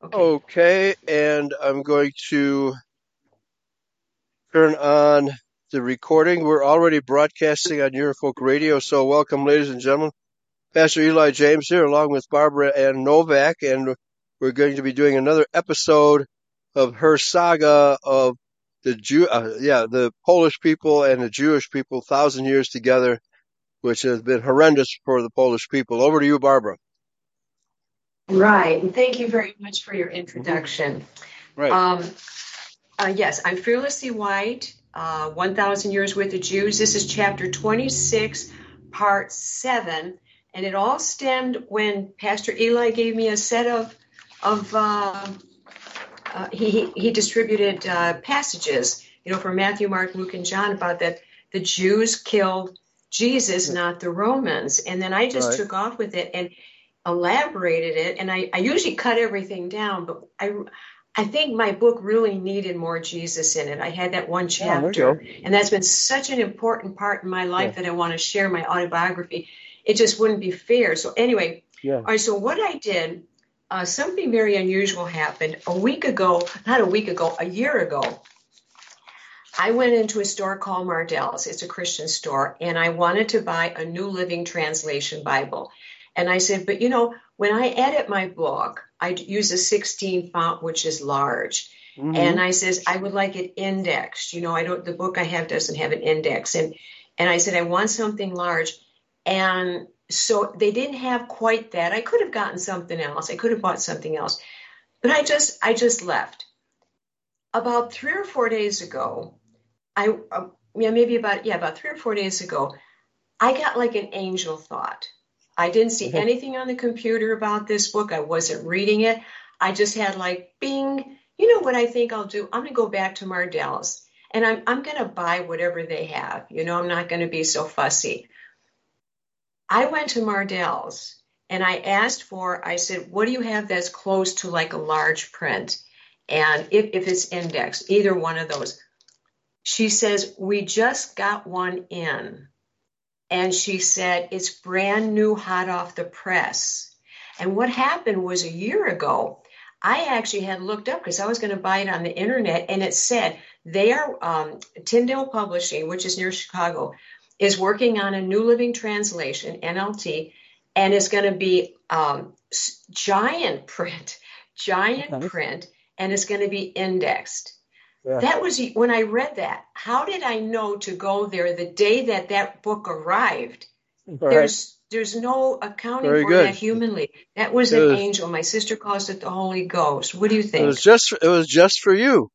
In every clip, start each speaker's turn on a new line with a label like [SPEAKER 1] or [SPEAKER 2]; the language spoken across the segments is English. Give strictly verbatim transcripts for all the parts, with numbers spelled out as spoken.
[SPEAKER 1] Okay.
[SPEAKER 2] Okay, and I'm going to turn on the recording. We're already broadcasting on Eurofolk Radio, so welcome, ladies and gentlemen. Pastor Eli James here, along with Barbara Ann Novak, and we're going to be doing another episode of her saga of the Jew, uh, yeah, the Polish people and the Jewish people, thousand years together, which has been horrendous for the Polish people. Over to you, Barbara.
[SPEAKER 1] Right. And thank you very much for your introduction.
[SPEAKER 2] Mm-hmm. Right.
[SPEAKER 1] Um, uh, yes, I'm Fearlessly White, uh, one thousand Years with the Jews. This is chapter twenty-six, part seven. And it all stemmed when Pastor Eli gave me a set of, of uh, uh, he, he distributed uh, passages, you know, from Matthew, Mark, Luke, and John about that the Jews killed Jesus, not the Romans. And then I just
[SPEAKER 2] Right.
[SPEAKER 1] took off with it and elaborated it, and I, I usually cut everything down, but I I think my book really needed more Jesus in it. I had that one chapter,
[SPEAKER 2] oh,
[SPEAKER 1] and that's been such an important part in my life
[SPEAKER 2] yeah.
[SPEAKER 1] that I want to share my autobiography. It just wouldn't be fair. So anyway,
[SPEAKER 2] Yeah.
[SPEAKER 1] all right, so what I did, uh, something very unusual happened. A week ago, not a week ago, a year ago, I went into a store called Mardel's. It's a Christian store, and I wanted to buy a New Living Translation Bible. And I said, but, you know, when I edit my book, I use a sixteen font, which is large. Mm-hmm. And I says, I would like it indexed. You know, I don't, the book I have doesn't have an index. And, and I said, I want something large. And so they didn't have quite that. I could have gotten something else. I could have bought something else. But I just, I just left. About three or four days ago, I, uh, yeah, maybe about, yeah, about three or four days ago, I got like an angel thought. I didn't see anything on the computer about this book. I wasn't reading it. I just had like, bing, you know what I think I'll do? I'm going to go back to Mardel's, and I'm I'm going to buy whatever they have. You know, I'm not going to be so fussy. I went to Mardel's, and I asked for, I said, what do you have that's close to like a large print? And if, if it's indexed, either one of those. She says, we just got one in. And she said, it's brand new, hot off the press. And what happened was a year ago, I actually had looked up because I was going to buy it on the internet. And it said they are, um, Tyndale Publishing, which is near Chicago, is working on a New Living Translation, N L T, and it's going to be um, giant print, giant okay. print, and it's going to be indexed. Yeah. That was when I read that. How did I know to go there the day that that book arrived? Right. There's there's no accounting Very for good. that humanly. That was it an was, angel. My sister calls it the Holy Ghost. What do you think?
[SPEAKER 2] It was just it was just for you.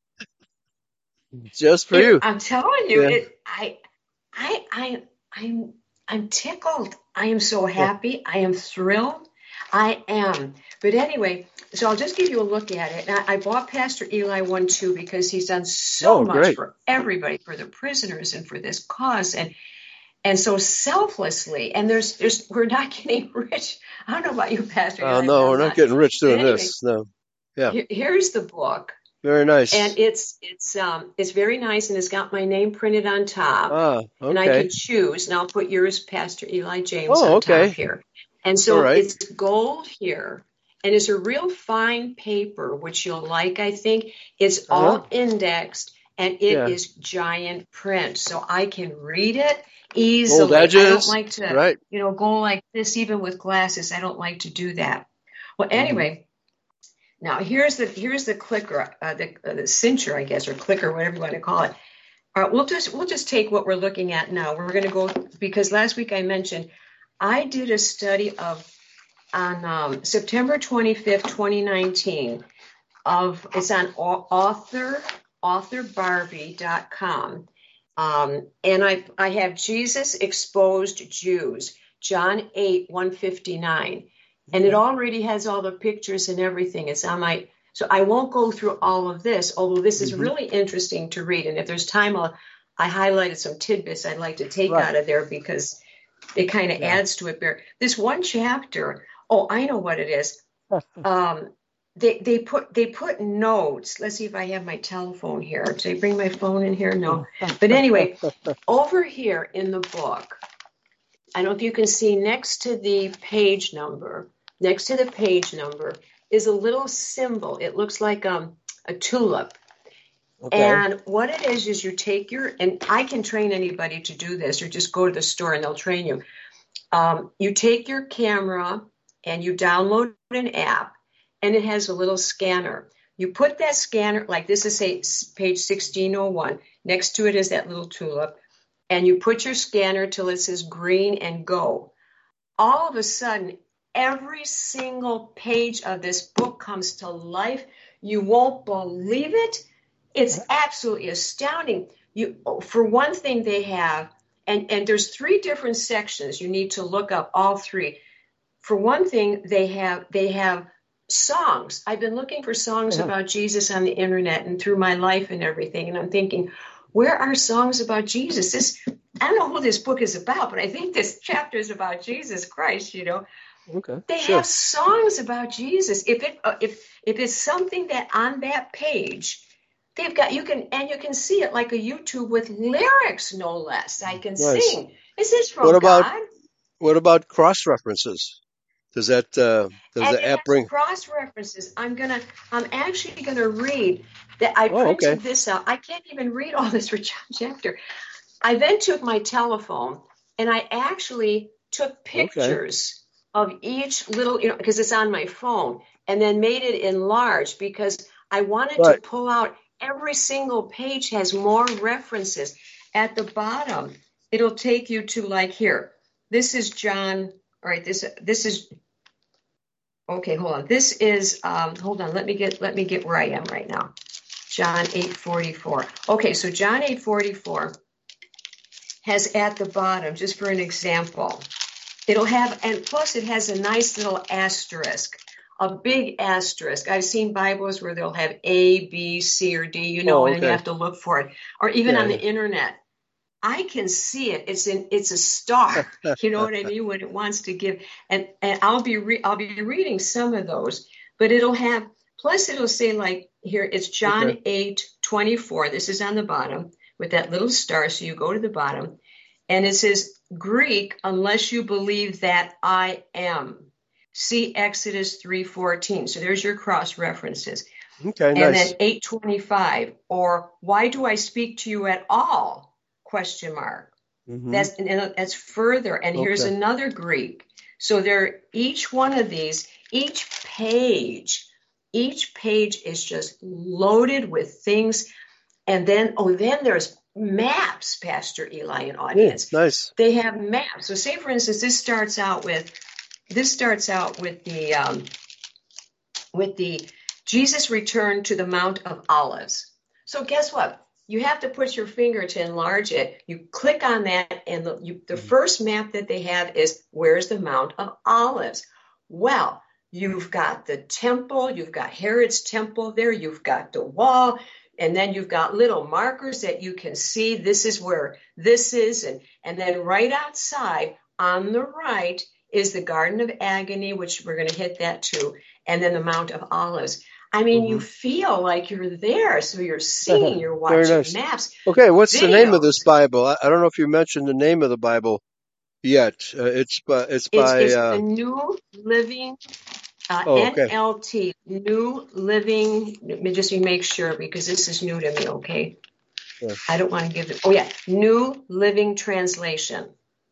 [SPEAKER 2] Just for
[SPEAKER 1] it,
[SPEAKER 2] you.
[SPEAKER 1] I'm telling you, yeah. it. I I I I'm I'm tickled. I am so happy. Yeah. I am thrilled. I am. But anyway, so I'll just give you a look at it. And I, I bought Pastor Eli one too because he's done so oh, much great. for everybody, for the prisoners and for this cause, and and so selflessly. And there's there's we're not getting rich. I don't know about you, Pastor.
[SPEAKER 2] Oh uh, no, we're not, not getting rich doing anyway, this. No. Yeah.
[SPEAKER 1] Here, here's the book.
[SPEAKER 2] Very nice.
[SPEAKER 1] And it's it's um it's very nice, and it's got my name printed on top.
[SPEAKER 2] Ah, okay.
[SPEAKER 1] And I can choose, and I'll put yours, Pastor Eli James,
[SPEAKER 2] oh,
[SPEAKER 1] on
[SPEAKER 2] okay.
[SPEAKER 1] top here. And so
[SPEAKER 2] right.
[SPEAKER 1] it's gold here, and it's a real fine paper, which you'll like, I think. It's uh-huh. all indexed, and it yeah. is giant print, so I can read it easily.
[SPEAKER 2] Gold edges.
[SPEAKER 1] I don't like to,
[SPEAKER 2] right.
[SPEAKER 1] you know, go like this, even with glasses. I don't like to do that. Well, anyway, mm-hmm. now here's the here's the clicker, uh, the uh, the cincher, I guess, or clicker, whatever you want to call it. All right, we'll just we'll just take what we're looking at now. We're going to go because last week I mentioned. I did a study of on um, September twenty-fifth, twenty nineteen. Of it's on author author barbie dot com, um, and I I have Jesus Exposed Jews, John eight one fifty-nine, and it already has all the pictures and everything. It's on my so I won't go through all of this, although this is mm-hmm. really interesting to read. And if there's time, I'll, I highlighted some tidbits I'd like to take right. out of there because. It kind of yeah. adds to it there. This one chapter, oh, I know what it is. Um, they they put they put notes. Let's see if I have my telephone here. Did I bring my phone in here? No. But anyway, over here in the book, I don't know if you can see next to the page number, next to the page number is a little symbol. It looks like um, a tulip.
[SPEAKER 2] Okay.
[SPEAKER 1] And what it is, is you take your, and I can train anybody to do this, or just go to the store and they'll train you. Um, you take your camera and you download an app, and it has a little scanner. You put that scanner, like this is say, page sixteen oh one, next to it is that little tulip, and you put your scanner till it says green and go. All of a sudden, every single page of this book comes to life. You won't believe it. It's absolutely astounding. You, for one thing, they have, and, and there's three different sections. You need to look up all three. For one thing, they have they have songs. I've been looking for songs
[SPEAKER 2] Uh-huh.
[SPEAKER 1] about Jesus on the internet and through my life and everything, and I'm thinking, where are songs about Jesus? This I don't know who this book is about, but I think this chapter is about Jesus Christ. You know,
[SPEAKER 2] Okay.
[SPEAKER 1] they
[SPEAKER 2] Sure.
[SPEAKER 1] have songs about Jesus. If it uh, if if it's something that on that page. They've got, you can, and you can see it like a YouTube with lyrics, no less. I can
[SPEAKER 2] Nice.
[SPEAKER 1] sing. Is this from
[SPEAKER 2] What about
[SPEAKER 1] God?
[SPEAKER 2] what about cross references? Does that uh, does
[SPEAKER 1] And
[SPEAKER 2] the
[SPEAKER 1] it
[SPEAKER 2] app
[SPEAKER 1] has
[SPEAKER 2] bring?
[SPEAKER 1] cross references. I'm gonna, I'm actually gonna read that. I
[SPEAKER 2] Oh, okay.
[SPEAKER 1] printed this out. I can't even read all this for John chapter. I then took my telephone and I actually took
[SPEAKER 2] Okay.
[SPEAKER 1] pictures of each little, you know, because it's on my phone, and then made it enlarged because I wanted to
[SPEAKER 2] Right.
[SPEAKER 1] pull out. Every single page has more references. At the bottom, it'll take you to, like, here. This is John. All right, this this is okay. Hold on. This is um, hold on. Let me get let me get where I am right now. John eight forty-four. Okay, so John eight forty-four has at the bottom, just for an example, it'll have, and plus it has a nice little asterisk. A big asterisk. I've seen Bibles where they'll have A, B, C, or D, you know,
[SPEAKER 2] Oh,
[SPEAKER 1] and then you
[SPEAKER 2] okay.
[SPEAKER 1] have to look for it. Or even
[SPEAKER 2] Yeah,
[SPEAKER 1] on the internet. I can see it. It's in. It's a star.
[SPEAKER 2] yeah.
[SPEAKER 1] You know what I mean? When it wants to give, and and I'll be re, I'll be reading some of those, but it'll have. Plus, it'll say, like, here it's John
[SPEAKER 2] Okay.
[SPEAKER 1] eight twenty-four. This is on the bottom with that little star. So you go to the bottom, and it says Greek, unless you believe that I am. See Exodus three fourteen. So there's your cross references.
[SPEAKER 2] Okay.
[SPEAKER 1] And
[SPEAKER 2] Nice.
[SPEAKER 1] then eight twenty-five, or why do I speak to you at all? Question mark.
[SPEAKER 2] Mm-hmm.
[SPEAKER 1] That's and that's further. And here's
[SPEAKER 2] Okay.
[SPEAKER 1] another Greek. So there, each one of these, each page, each page is just loaded with things. And then, oh, then there's maps, Pastor Eli and
[SPEAKER 2] Yeah,
[SPEAKER 1] audience.
[SPEAKER 2] nice.
[SPEAKER 1] They have maps. So say, for instance, this starts out with this starts out with the um, with the Jesus returned to the Mount of Olives. So guess what? You have to put your finger to enlarge it. You click on that, and the, you, the first map that they have is, where's the Mount of Olives? Well, you've got the temple, you've got Herod's temple there, you've got the wall, and then you've got little markers that you can see. This is where this is, and, and then right outside on the right is the Garden of Agony, which we're going to hit that too, and then the Mount of Olives. I mean, you
[SPEAKER 2] Mm-hmm.
[SPEAKER 1] feel like you're there, so you're seeing, you're
[SPEAKER 2] Very
[SPEAKER 1] watching
[SPEAKER 2] nice.
[SPEAKER 1] maps,
[SPEAKER 2] Okay, what's the name of this
[SPEAKER 1] videos.
[SPEAKER 2] Bible? I, I don't know if you mentioned the name of the Bible yet. Uh, it's by it's
[SPEAKER 1] It's
[SPEAKER 2] by.
[SPEAKER 1] it's
[SPEAKER 2] Uh,
[SPEAKER 1] the New Living uh,
[SPEAKER 2] oh, okay.
[SPEAKER 1] N L T, New Living. Let me just make sure because this is new to me. Okay,
[SPEAKER 2] Yeah.
[SPEAKER 1] I don't want to give it. Oh yeah, New Living Translation.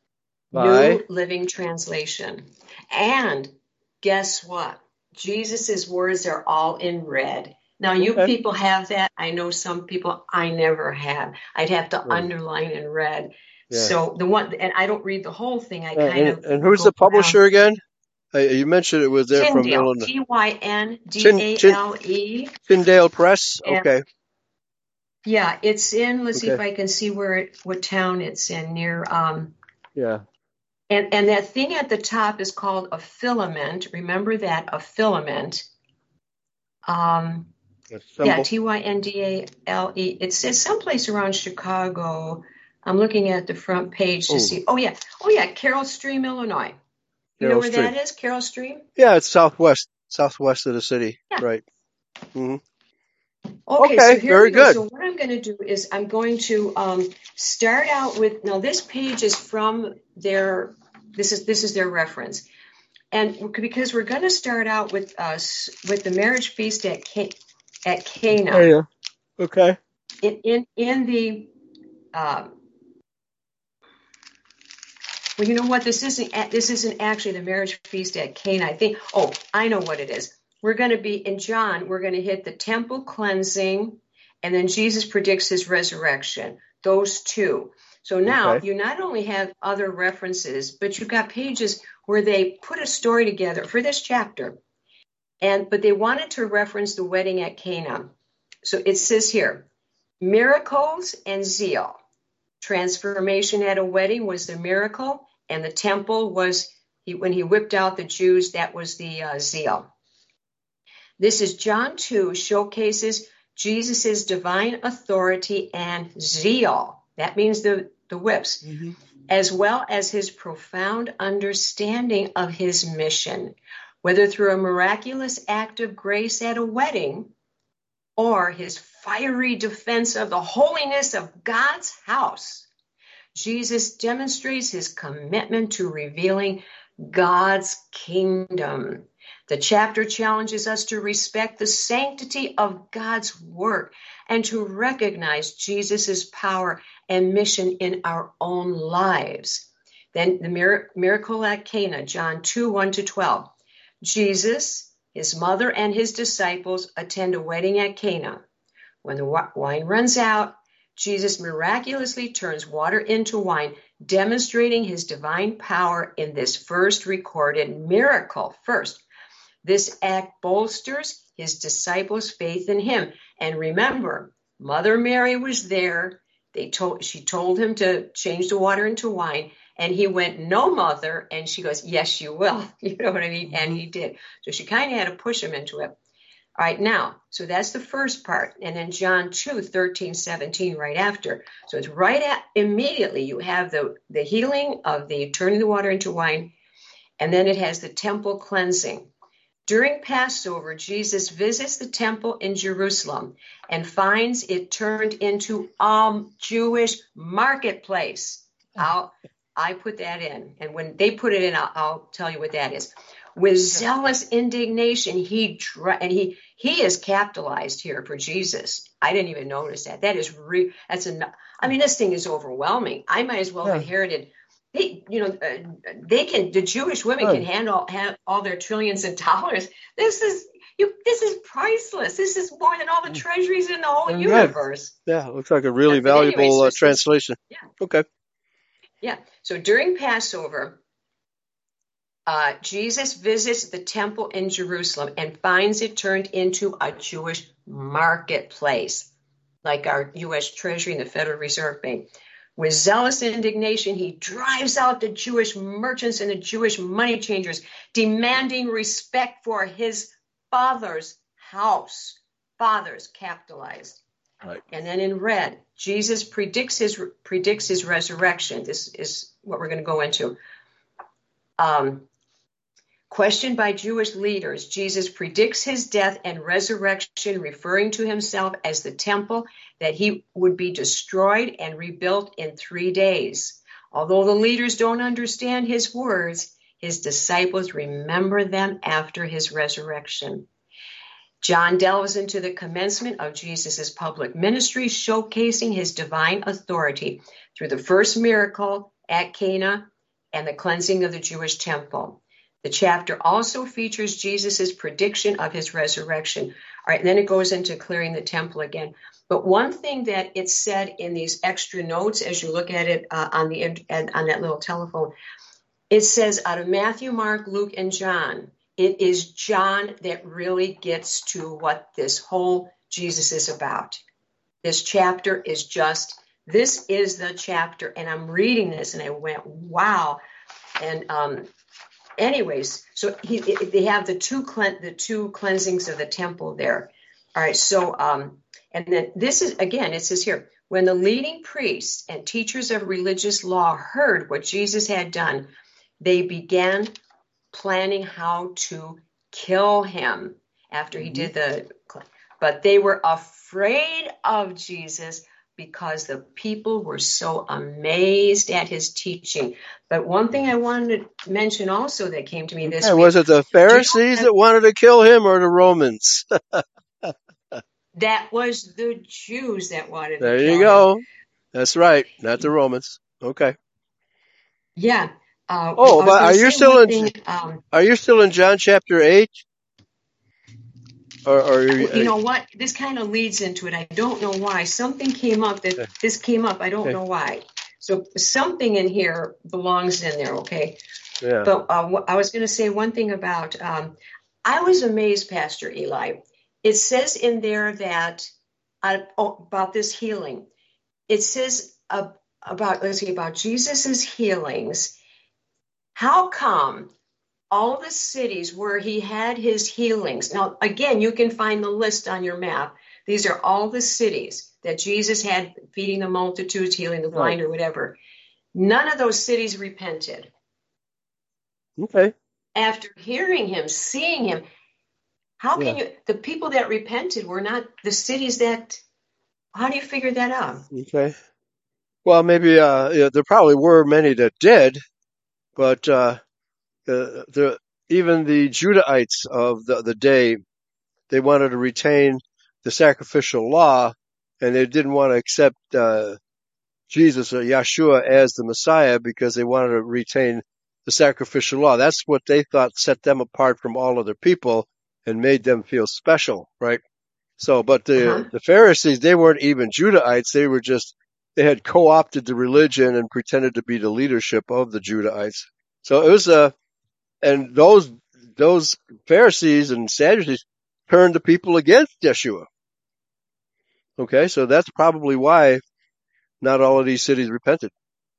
[SPEAKER 2] By.
[SPEAKER 1] New Living Translation. And guess what? Jesus's words are all in red. Now, you
[SPEAKER 2] Okay.
[SPEAKER 1] people have that. I know some people. I never have. I'd have to
[SPEAKER 2] Yeah.
[SPEAKER 1] underline in red.
[SPEAKER 2] Yeah.
[SPEAKER 1] So the one, and I don't read the whole thing. I
[SPEAKER 2] Uh,
[SPEAKER 1] kind
[SPEAKER 2] and
[SPEAKER 1] of
[SPEAKER 2] and who's
[SPEAKER 1] go
[SPEAKER 2] the publisher
[SPEAKER 1] around.
[SPEAKER 2] again? Uh, you mentioned it was there from
[SPEAKER 1] Tyndale,
[SPEAKER 2] Illinois.
[SPEAKER 1] T Y N D
[SPEAKER 2] Tin,
[SPEAKER 1] A
[SPEAKER 2] Tin,
[SPEAKER 1] L E.
[SPEAKER 2] Tyndale Press.
[SPEAKER 1] And
[SPEAKER 2] Okay.
[SPEAKER 1] yeah, it's in. Let's see if
[SPEAKER 2] Okay.
[SPEAKER 1] I can see where it, what town it's in near. Um,
[SPEAKER 2] Yeah.
[SPEAKER 1] And, and that thing at the top is called a filament. Remember that, a filament. Um, yeah, T Y N D A L E. It says someplace around Chicago. I'm looking at the front page to
[SPEAKER 2] Oh,
[SPEAKER 1] see. Oh, yeah. Oh, yeah, Carroll Stream, Illinois. You know
[SPEAKER 2] Carroll
[SPEAKER 1] where
[SPEAKER 2] Stream.
[SPEAKER 1] that is, Carroll Stream?
[SPEAKER 2] Yeah, it's southwest, southwest of the city.
[SPEAKER 1] Yeah.
[SPEAKER 2] Right. Mm-hmm.
[SPEAKER 1] Okay,
[SPEAKER 2] Okay.
[SPEAKER 1] so here
[SPEAKER 2] Very
[SPEAKER 1] we go.
[SPEAKER 2] good.
[SPEAKER 1] So what I'm going to do is I'm going to um, start out with, now this page is from their, this is this is their reference. And because we're going to start out with us with the marriage feast at Ca- at Cana.
[SPEAKER 2] Oh, yeah. Okay.
[SPEAKER 1] In in, in the uh, well, you know what? This isn't this isn't actually the marriage feast at Cana. I think. Oh, I know what it is. We're going to be in John. We're going to hit the temple cleansing, and then Jesus predicts his resurrection. Those two. So now
[SPEAKER 2] Okay.
[SPEAKER 1] you not only have other references, but you've got pages where they put a story together for this chapter. And but they wanted to reference the wedding at Cana. So it says here, miracles and zeal. Transformation at a wedding was the miracle, and the temple was he, when he whipped out the Jews, that was the uh, zeal. This is John two, showcases Jesus's divine authority and zeal. That means the, the whips, mm-hmm. as well as his profound understanding of his mission, whether through a miraculous act of grace at a wedding or his fiery defense of the holiness of God's house. Jesus demonstrates his commitment to revealing God's kingdom. The chapter challenges us to respect the sanctity of God's work and to recognize Jesus' power and mission in our own lives. Then the miracle at Cana, John two, one to twelve. Jesus, his mother, and his disciples attend a wedding at Cana. When the wine runs out, Jesus miraculously turns water into wine, demonstrating his divine power in this first recorded miracle. First, this act bolsters his disciples' faith in him. And remember, Mother Mary was there. They told she told him to change the water into wine, and he went, "No, Mother." And she goes, "Yes, you will." You know what I mean? And he did. So she kind of had to push him into it. All right, now, so that's the first part. And then John two, thirteen, seventeen, right after. So it's right at, immediately you have the, the healing of the turning the water into wine, and then it has the temple cleansing. During Passover, Jesus visits the temple in Jerusalem and finds it turned into a Jewish marketplace. I'll, I put that in. And when they put it in, I'll, I'll tell you what that is. With zealous indignation, he and he he is capitalized here for Jesus. I didn't even notice that. That is re, that's a. I mean, this thing is overwhelming. I might as well have inherited. They, you know, uh, they can. The Jewish women can handle have all their trillions of dollars. This is you. This is priceless. This is more than all the treasuries in the whole
[SPEAKER 2] Good.
[SPEAKER 1] universe.
[SPEAKER 2] Yeah, it looks like a really
[SPEAKER 1] But anyways,
[SPEAKER 2] valuable
[SPEAKER 1] so
[SPEAKER 2] uh, translation.
[SPEAKER 1] Yeah.
[SPEAKER 2] Okay.
[SPEAKER 1] Yeah. So during Passover, Uh, Jesus visits the temple in Jerusalem and finds it turned into a Jewish marketplace, like our U S Treasury and the Federal Reserve Bank. With zealous indignation, he drives out the Jewish merchants and the Jewish money changers, demanding respect for his Father's house. Father's capitalized. Right. And then in red, Jesus predicts his predicts his resurrection. This is what we're going to go into. Um, Questioned by Jewish leaders, Jesus predicts his death and resurrection, referring to himself as the temple, that he would be destroyed and rebuilt in three days. Although the leaders don't understand his words, his disciples remember them after his resurrection. John delves into the commencement of Jesus' public ministry, showcasing his divine authority through the first miracle at Cana and the cleansing of the Jewish temple. The chapter also features Jesus' prediction of his resurrection. All right, and then it goes into clearing the temple again. But one thing that it said in these extra notes, as you look at it uh, on the on that little telephone, it says out of Matthew, Mark, Luke, and John, it is John that really gets to what this whole Jesus is about. This chapter is just, this is the chapter. And I'm reading this and I went, wow. And um anyways, so he, they have the two the two cleansings of the temple there. All right, so um, and then this is again. It says here, when the leading priests and teachers of religious law heard what Jesus had done, they began planning how to kill him after he mm-hmm. did the. But they were afraid of Jesus because the people were so amazed at his teaching. But one thing I wanted to mention also that came to me this
[SPEAKER 2] Yeah,
[SPEAKER 1] week.
[SPEAKER 2] was it the
[SPEAKER 1] Do you know
[SPEAKER 2] Pharisees
[SPEAKER 1] that,
[SPEAKER 2] that wanted to kill him or the Romans?
[SPEAKER 1] that was the Jews that wanted to
[SPEAKER 2] There you
[SPEAKER 1] kill him?
[SPEAKER 2] go. That's right. Not the Romans. Okay.
[SPEAKER 1] Yeah. Uh,
[SPEAKER 2] Oh,
[SPEAKER 1] I was
[SPEAKER 2] but
[SPEAKER 1] going
[SPEAKER 2] are
[SPEAKER 1] to
[SPEAKER 2] you
[SPEAKER 1] say
[SPEAKER 2] still
[SPEAKER 1] one
[SPEAKER 2] in?
[SPEAKER 1] thing. Um,
[SPEAKER 2] Are you still in John chapter eight? Or, or are you,
[SPEAKER 1] you know what? This kind of leads into it. I don't know why. Something came up that
[SPEAKER 2] okay.
[SPEAKER 1] this came up. I don't
[SPEAKER 2] Okay.
[SPEAKER 1] know why. So something in here belongs in there. Okay.
[SPEAKER 2] Yeah.
[SPEAKER 1] But uh, I was going to say one thing about, um, I was amazed, Pastor Eli. It says in there that uh, oh, about this healing. It says uh, about, let's see, about Jesus's healings. How come all the cities where he had his healings? Now, again, you can find the list on your map. These are all the cities that Jesus had, feeding the multitudes, healing the
[SPEAKER 2] Right.
[SPEAKER 1] blind, or whatever. None of those cities repented.
[SPEAKER 2] Okay.
[SPEAKER 1] After hearing him, seeing him, how
[SPEAKER 2] Yeah.
[SPEAKER 1] can you, the people that repented were not the cities that, how do you figure that out?
[SPEAKER 2] Okay. Well, maybe uh, yeah, there probably were many that did, but uh, the, the even the Judahites of the, the day, they wanted to retain the sacrificial law, and they didn't want to accept uh, Jesus or Yeshua as the Messiah because they wanted to retain the sacrificial law. That's what they thought set them apart from all other people and made them feel special, right? So, but
[SPEAKER 1] Uh-huh.
[SPEAKER 2] the the Pharisees, they weren't even Judahites. They were just, they had co-opted the religion and pretended to be the leadership of the Judahites. So it was a, and those those Pharisees and Sadducees turned the people against Yeshua. Okay, so that's probably why not all of these cities repented.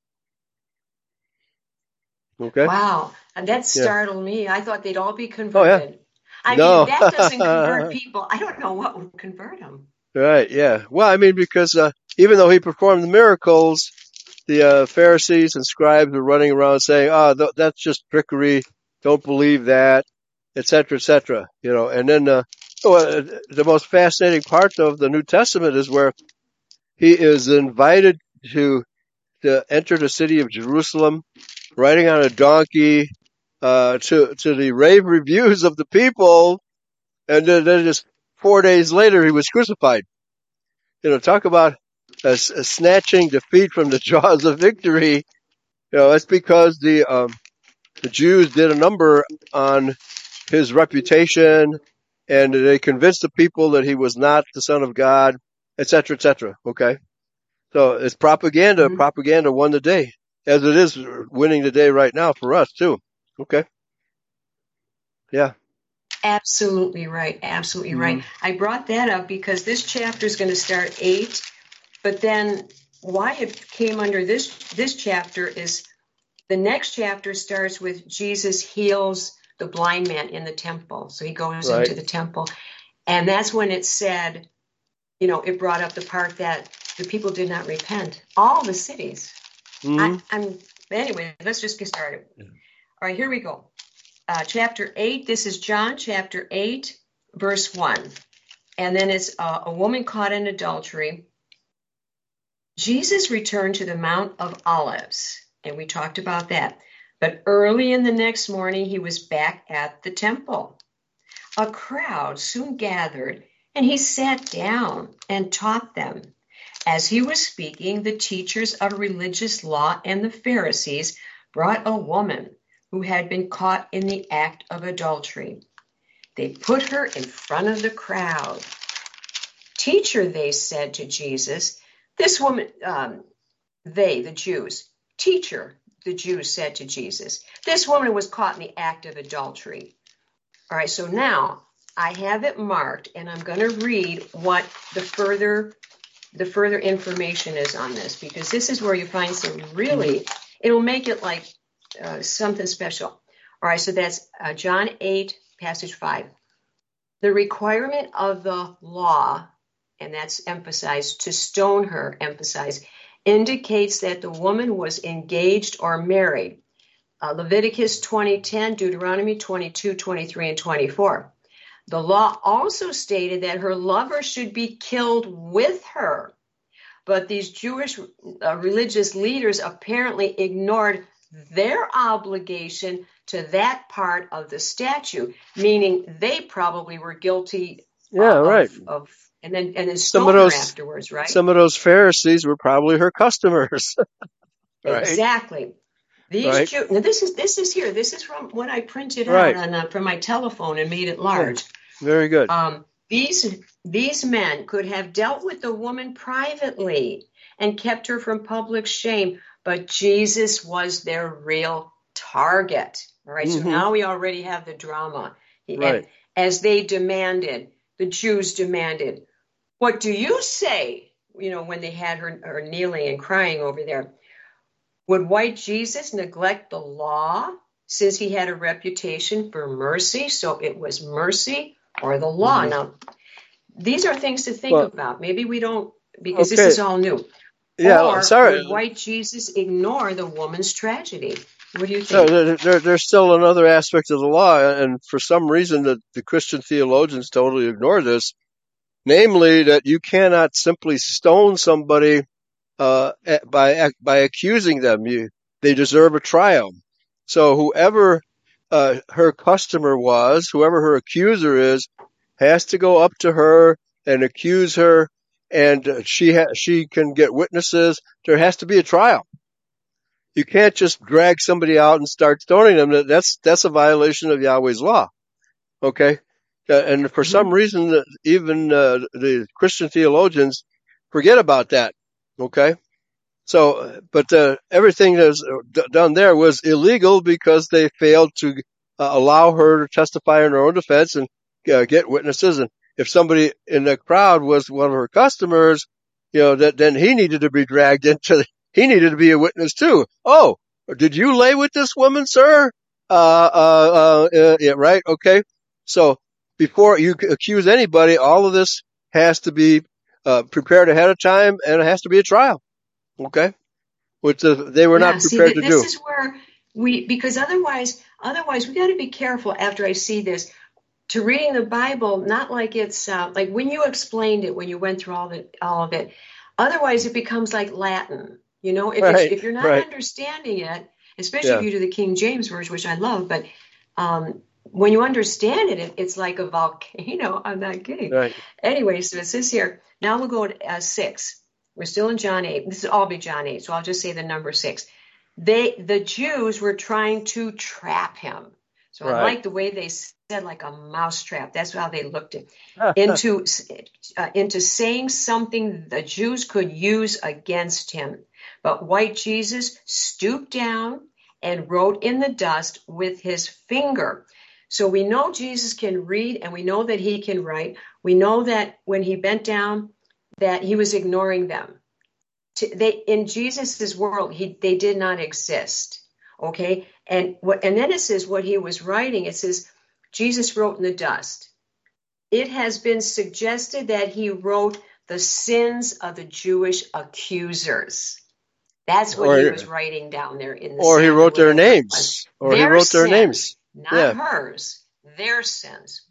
[SPEAKER 2] Okay,
[SPEAKER 1] Wow. And that
[SPEAKER 2] yeah.
[SPEAKER 1] startled me. I thought they'd all be
[SPEAKER 2] Oh yeah.
[SPEAKER 1] converted. I mean, if
[SPEAKER 2] No.
[SPEAKER 1] that doesn't convert people, I don't know what would convert them.
[SPEAKER 2] Right, yeah. Well, I mean, because uh, even though he performed the miracles, the uh, Pharisees and scribes were running around saying, "Oh, th- that's just trickery. Don't believe that," et cetera, et cetera. You know, and then uh, oh, uh, the most fascinating part of the New Testament is where he is invited to to enter the city of Jerusalem, riding on a donkey, uh, to to the rave reviews of the people, and then, then just four days later he was crucified. You know, talk about a, a snatching defeat from the jaws of victory. You know, that's because the um, the Jews did a number on his reputation, and they convinced the people that he was not the Son of God, et cetera, et cetera. Okay, so it's propaganda.
[SPEAKER 1] Mm-hmm.
[SPEAKER 2] Propaganda won the day, as it is winning the day right now for us too. Okay, yeah.
[SPEAKER 1] Absolutely right. Absolutely
[SPEAKER 2] Mm-hmm.
[SPEAKER 1] right. I brought that up because this chapter is going to start eight, but then why it came under this this chapter is the next chapter starts with Jesus heals the blind man in the temple. So he goes
[SPEAKER 2] Right.
[SPEAKER 1] into the temple, and that's when it said, you know, it brought up the part that the people did not repent. All the cities.
[SPEAKER 2] Mm-hmm.
[SPEAKER 1] I, I'm anyway. Let's just get started.
[SPEAKER 2] Yeah.
[SPEAKER 1] All right, here we go. Uh, chapter eight. This is John chapter eight, verse one, and then it's uh, a woman caught in adultery. Jesus returned to the Mount of Olives, and we talked about that. But early in the next morning, he was back at the temple. A crowd soon gathered, and he sat down and taught them. As he was speaking, the teachers of religious law and the Pharisees brought a woman who had been caught in the act of adultery. They put her in front of the crowd. "Teacher," they said to Jesus, this woman, um, they, the Jews, "Teacher," the Jews said to Jesus, "this woman was caught in the act of adultery." All right, so now I have it marked, and I'm going to read what the further the further information is on this, because this is where you find some really, it'll make it like uh, something special. All right, so that's uh, John eight, passage five. The requirement of the law, and that's emphasized, to stone her, emphasized, indicates that the woman was engaged or married. Uh, Leviticus twenty ten, Deuteronomy twenty-two, twenty-three, and twenty-four. The law also stated that her lover should be killed with her. but these Jewish uh, religious leaders apparently ignored their obligation to that part of the statute, meaning they probably were guilty
[SPEAKER 2] Yeah,
[SPEAKER 1] uh,
[SPEAKER 2] right.
[SPEAKER 1] of, of and then and then
[SPEAKER 2] Some of
[SPEAKER 1] stoned her
[SPEAKER 2] those,
[SPEAKER 1] afterwards, right?
[SPEAKER 2] some of those Pharisees were probably her customers, right?
[SPEAKER 1] Exactly. These
[SPEAKER 2] Right.
[SPEAKER 1] Jew now this is this is here. This is from what I printed
[SPEAKER 2] Right.
[SPEAKER 1] out on uh, from my telephone and made it large.
[SPEAKER 2] Very good.
[SPEAKER 1] Um, these these men could have dealt with the woman privately and kept her from public shame, but Jesus was their real target. All right,
[SPEAKER 2] Mhm.
[SPEAKER 1] so now we already have the drama.
[SPEAKER 2] Right.
[SPEAKER 1] And as they demanded, the Jews demanded, what do you say? You know, when they had her, her kneeling and crying over there. Would white Jesus neglect the law since he had a reputation for mercy? So it was mercy or the law.
[SPEAKER 2] Mhm.
[SPEAKER 1] Now, these are things to think
[SPEAKER 2] Well,
[SPEAKER 1] about. Maybe we don't, because this
[SPEAKER 2] okay.
[SPEAKER 1] is all new.
[SPEAKER 2] Yeah,
[SPEAKER 1] Or
[SPEAKER 2] sorry.
[SPEAKER 1] would white Jesus ignore the woman's tragedy? What do you
[SPEAKER 2] No,
[SPEAKER 1] think?
[SPEAKER 2] there, there, there's still another aspect of the law, and for some reason the, the Christian theologians totally ignore this, namely that you cannot simply stone somebody uh, by by accusing them. You, they deserve a trial. So whoever uh, her customer was, whoever her accuser is, has to go up to her and accuse her, and she ha- she can get witnesses. There has to be a trial. You can't just drag somebody out and start stoning them. That's that's a violation of Yahweh's law. Okay, uh, and for some
[SPEAKER 1] Mhm.
[SPEAKER 2] reason, even uh, the Christian theologians forget about that. Okay, so but uh, everything that was d- done there was illegal because they failed to uh, allow her to testify in her own defense and uh, get witnesses. And if somebody in the crowd was one of her customers, you know, that then he needed to be dragged into. The, he needed to be a witness too. Oh, did you lay with this woman, sir? Uh, uh, uh, uh yeah, right. Okay. So before you accuse anybody, all of this has to be uh, prepared ahead of time, and it has to be a trial. Okay, which uh, they were
[SPEAKER 1] Yeah,
[SPEAKER 2] not
[SPEAKER 1] see,
[SPEAKER 2] prepared
[SPEAKER 1] th-
[SPEAKER 2] to
[SPEAKER 1] this
[SPEAKER 2] do.
[SPEAKER 1] is where we, because otherwise, otherwise we got to be careful after I see this to reading the Bible, not like it's uh, like when you explained it, when you went through all the all of it. Otherwise, it becomes like Latin. You know, if it's
[SPEAKER 2] Right,
[SPEAKER 1] if you're not
[SPEAKER 2] right,
[SPEAKER 1] understanding it, especially if
[SPEAKER 2] yeah,
[SPEAKER 1] you do the King James version, which I love, but um, when you understand it, it, it's like a volcano. I'm not kidding.
[SPEAKER 2] right.
[SPEAKER 1] Anyway, so it says here. Now we'll go to uh, six. We're still in John eight. This will all be John eight, so I'll just say the number six. They, the Jews, were trying to trap him. So I
[SPEAKER 2] Right.
[SPEAKER 1] like the way they said, like a mousetrap. That's how they looked at into uh, into saying something the Jews could use against him. But white Jesus stooped down and wrote in the dust with his finger. So we know Jesus can read, and we know that he can write. We know that when he bent down, that he was ignoring them. They, in Jesus's world, he, they did not exist. Okay, and what, and then it says what he was writing. It says Jesus wrote in the dust. It has been suggested that he wrote the sins of the Jewish accusers. That's what
[SPEAKER 2] Or
[SPEAKER 1] he was writing down there in the
[SPEAKER 2] or he
[SPEAKER 1] sand, or
[SPEAKER 2] wrote their
[SPEAKER 1] whatever it was.
[SPEAKER 2] names, or he
[SPEAKER 1] Their
[SPEAKER 2] wrote their
[SPEAKER 1] sins,
[SPEAKER 2] names.
[SPEAKER 1] not
[SPEAKER 2] Yeah.
[SPEAKER 1] hers. Their sins.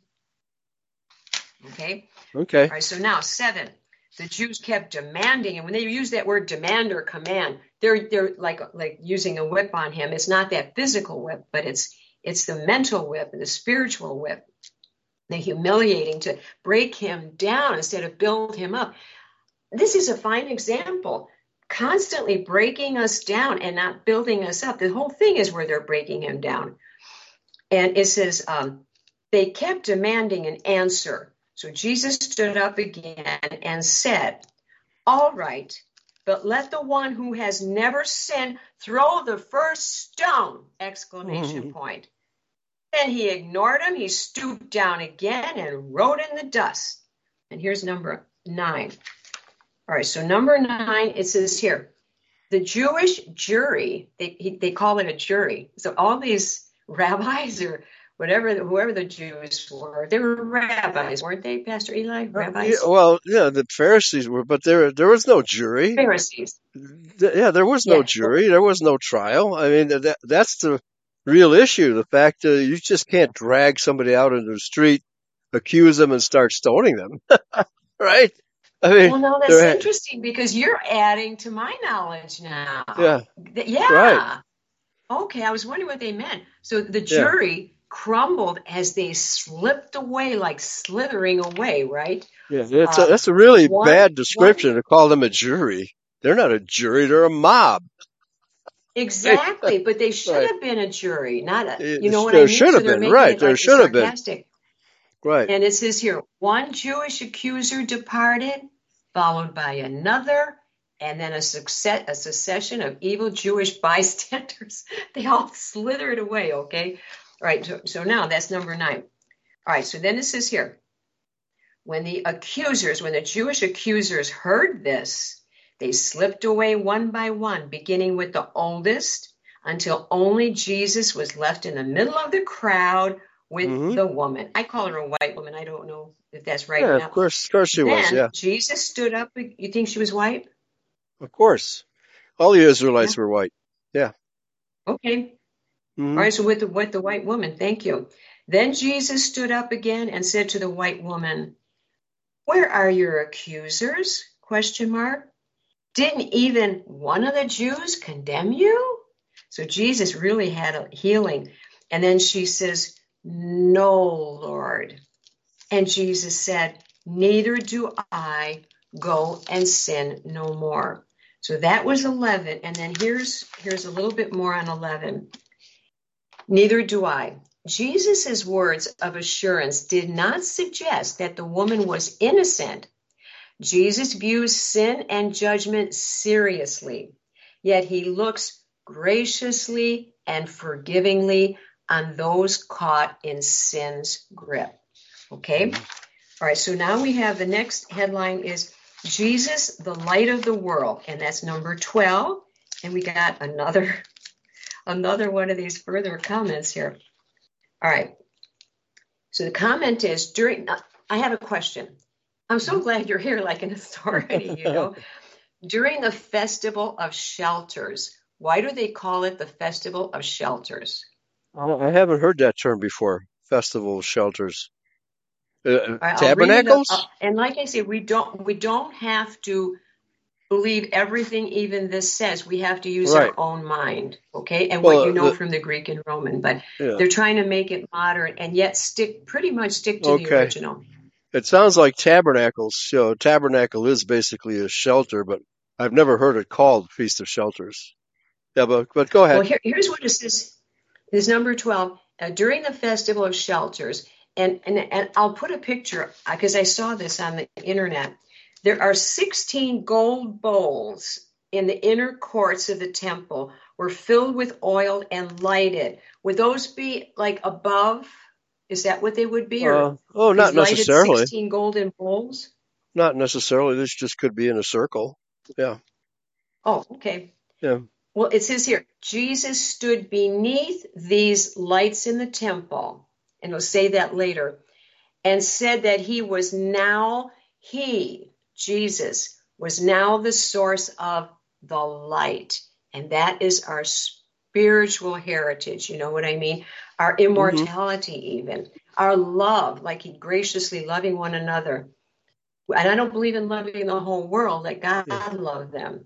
[SPEAKER 1] Okay.
[SPEAKER 2] Okay.
[SPEAKER 1] All right. So now seven. The Jews kept demanding, and when they use that word demand or command, they're they're like like using a whip on him. It's not that physical whip, but it's it's the mental whip and the spiritual whip. The humiliating to break him down instead of build him up. This is a fine example. Constantly breaking us down and not building us up. The whole thing is where they're breaking him down. And it says um, they kept demanding an answer. So Jesus stood up again and said, all right, but let the one who has never sinned throw the first stone, exclamation
[SPEAKER 2] Mhm.
[SPEAKER 1] point. Then he ignored him. He stooped down again and wrote in the dust. And here's number nine. All right, so number nine, it says here, the Jewish jury, they, they call it a jury. So all these rabbis or whatever, whoever the Jews were, they were rabbis, weren't they, Pastor Eli?
[SPEAKER 2] Uh, yeah,
[SPEAKER 1] Rabbis?
[SPEAKER 2] well, yeah, the Pharisees were, but there there was no jury.
[SPEAKER 1] Pharisees.
[SPEAKER 2] Th- Yeah, there was no
[SPEAKER 1] Yeah.
[SPEAKER 2] jury. There was no trial. I mean, that that's the real issue. The fact that you just can't drag somebody out into the street, accuse them, and start stoning them, right? I mean,
[SPEAKER 1] Well, no, that's
[SPEAKER 2] they're,
[SPEAKER 1] interesting because you're adding to my knowledge now.
[SPEAKER 2] yeah,
[SPEAKER 1] Th-
[SPEAKER 2] right.
[SPEAKER 1] Yeah. Okay, I was wondering what they meant. So the
[SPEAKER 2] Yeah.
[SPEAKER 1] jury crumbled as they slipped away, like slithering away, right?
[SPEAKER 2] Yeah. It's a,
[SPEAKER 1] Uh,
[SPEAKER 2] that's a really
[SPEAKER 1] one,
[SPEAKER 2] bad
[SPEAKER 1] one,
[SPEAKER 2] description to call them a jury. They're not a jury. They're a mob.
[SPEAKER 1] exactly. But they should
[SPEAKER 2] Right.
[SPEAKER 1] have been a jury, not a, you know
[SPEAKER 2] It,
[SPEAKER 1] what I
[SPEAKER 2] there
[SPEAKER 1] mean?
[SPEAKER 2] should
[SPEAKER 1] So
[SPEAKER 2] have
[SPEAKER 1] they're
[SPEAKER 2] been.
[SPEAKER 1] making
[SPEAKER 2] Right.
[SPEAKER 1] it
[SPEAKER 2] There
[SPEAKER 1] like
[SPEAKER 2] should have been.
[SPEAKER 1] sarcastic.
[SPEAKER 2] Right.
[SPEAKER 1] And it says here, one Jewish accuser departed, followed by another, and then a, success, a succession of evil Jewish bystanders. They all slithered away, okay? All right, so, so now that's number nine. All right, so then it says here, when the accusers, when the Jewish accusers heard this, they slipped away one by one, beginning with the oldest, until only Jesus was left in the middle of the crowd with
[SPEAKER 2] Mm-hmm.
[SPEAKER 1] the woman. I call her a white woman. I don't know if that's right
[SPEAKER 2] Yeah,
[SPEAKER 1] or
[SPEAKER 2] of
[SPEAKER 1] not.
[SPEAKER 2] course, of course she was.
[SPEAKER 1] Then
[SPEAKER 2] Yeah,
[SPEAKER 1] Jesus stood up. You think she was white?
[SPEAKER 2] of course. All the
[SPEAKER 1] Yeah.
[SPEAKER 2] Israelites were white. Yeah.
[SPEAKER 1] Okay.
[SPEAKER 2] Mm-hmm.
[SPEAKER 1] All right. So with the, with the white woman, thank you. Then Jesus stood up again and said to the white woman, "Where are your accusers?" Question mark. Didn't even one of the Jews condemn you? So Jesus really had a healing. And then she says, "No, Lord." And Jesus said, "Neither do I. Go and sin no more." So that was eleven. And then here's, here's a little bit more on eleven. Neither do I. Jesus' words of assurance did not suggest that the woman was innocent. Jesus views sin and judgment seriously, yet he looks graciously and forgivingly on those caught in sin's grip. Okay? All right, so now we have the next headline is Jesus, the light of the world, and that's number twelve. And we got another, another one of these further comments here. All right. So the comment is, during, I have a question. I'm so glad you're here like an authority, you know. During the Festival of Shelters, why do they call it the Festival of Shelters?
[SPEAKER 2] I haven't heard that term before. Festival of shelters. Uh,
[SPEAKER 1] Right, I'll read it up.
[SPEAKER 2] tabernacles?
[SPEAKER 1] And like I said, we don't we don't have to believe everything even this says. We have to use
[SPEAKER 2] Right.
[SPEAKER 1] our own mind, okay? And
[SPEAKER 2] Well,
[SPEAKER 1] what you know
[SPEAKER 2] the,
[SPEAKER 1] from the Greek and Roman. But
[SPEAKER 2] yeah.
[SPEAKER 1] they're trying to make it modern and yet stick pretty much stick to
[SPEAKER 2] Okay.
[SPEAKER 1] the original.
[SPEAKER 2] It sounds like tabernacles. You know, tabernacle is basically a shelter, but I've never heard it called Feast of Shelters. Yeah, but but go ahead.
[SPEAKER 1] Well, here, here's what it says. This number twelve, uh, during the Festival of Shelters, and, and, and I'll put a picture, because I saw this on the internet. There are sixteen gold bowls in the inner courts of the temple, were filled with oil and lighted. Would those be like above? Is that what they would be? Or
[SPEAKER 2] Uh, oh, not
[SPEAKER 1] these lighted
[SPEAKER 2] necessarily.
[SPEAKER 1] sixteen golden bowls?
[SPEAKER 2] Not necessarily. This just could be in a circle. Yeah.
[SPEAKER 1] Oh, okay.
[SPEAKER 2] Yeah.
[SPEAKER 1] Well, it says here, Jesus stood beneath these lights in the temple, and we'll say that later, and said that he was now, he, Jesus, was now the source of the light. And that is our spiritual heritage. You know what I mean? Our immortality, mm-hmm. even. Our love, like he graciously loving one another. And I don't believe in loving the whole world, like God yeah. loved them.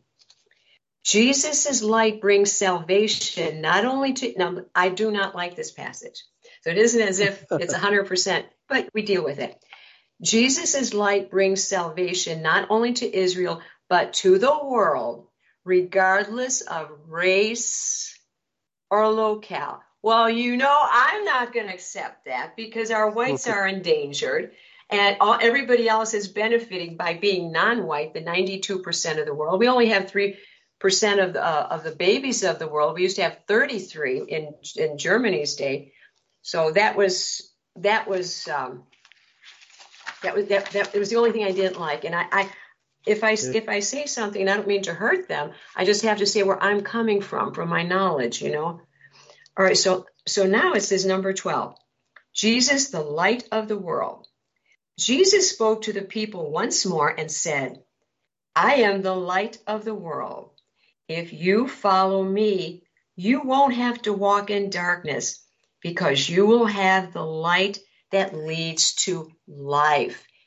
[SPEAKER 1] Jesus' light brings salvation not only to, now I do not like this passage, so it isn't as if it's one hundred percent, but we deal with it. Jesus' light brings salvation not only to Israel, but to the world, regardless of race or locale. Well, you know, I'm not going to accept that because our whites are endangered and all, everybody else is benefiting by being non-white, the ninety-two percent of the world. We only have three percent of the uh, of the babies of the world. We used to have thirty-three in in Germany's day, so that was that was um, that was that, that it was the only thing I didn't like. And I, I if I if I say something, I don't mean to hurt them. I just have to say where I'm coming from, from my knowledge, you know. All right, so so now it says number twelve, Jesus, the light of the world. Jesus spoke to the people once more and said, "I am the light of the world. If you follow me, you won't have to walk in darkness because you will have the light that leads to life."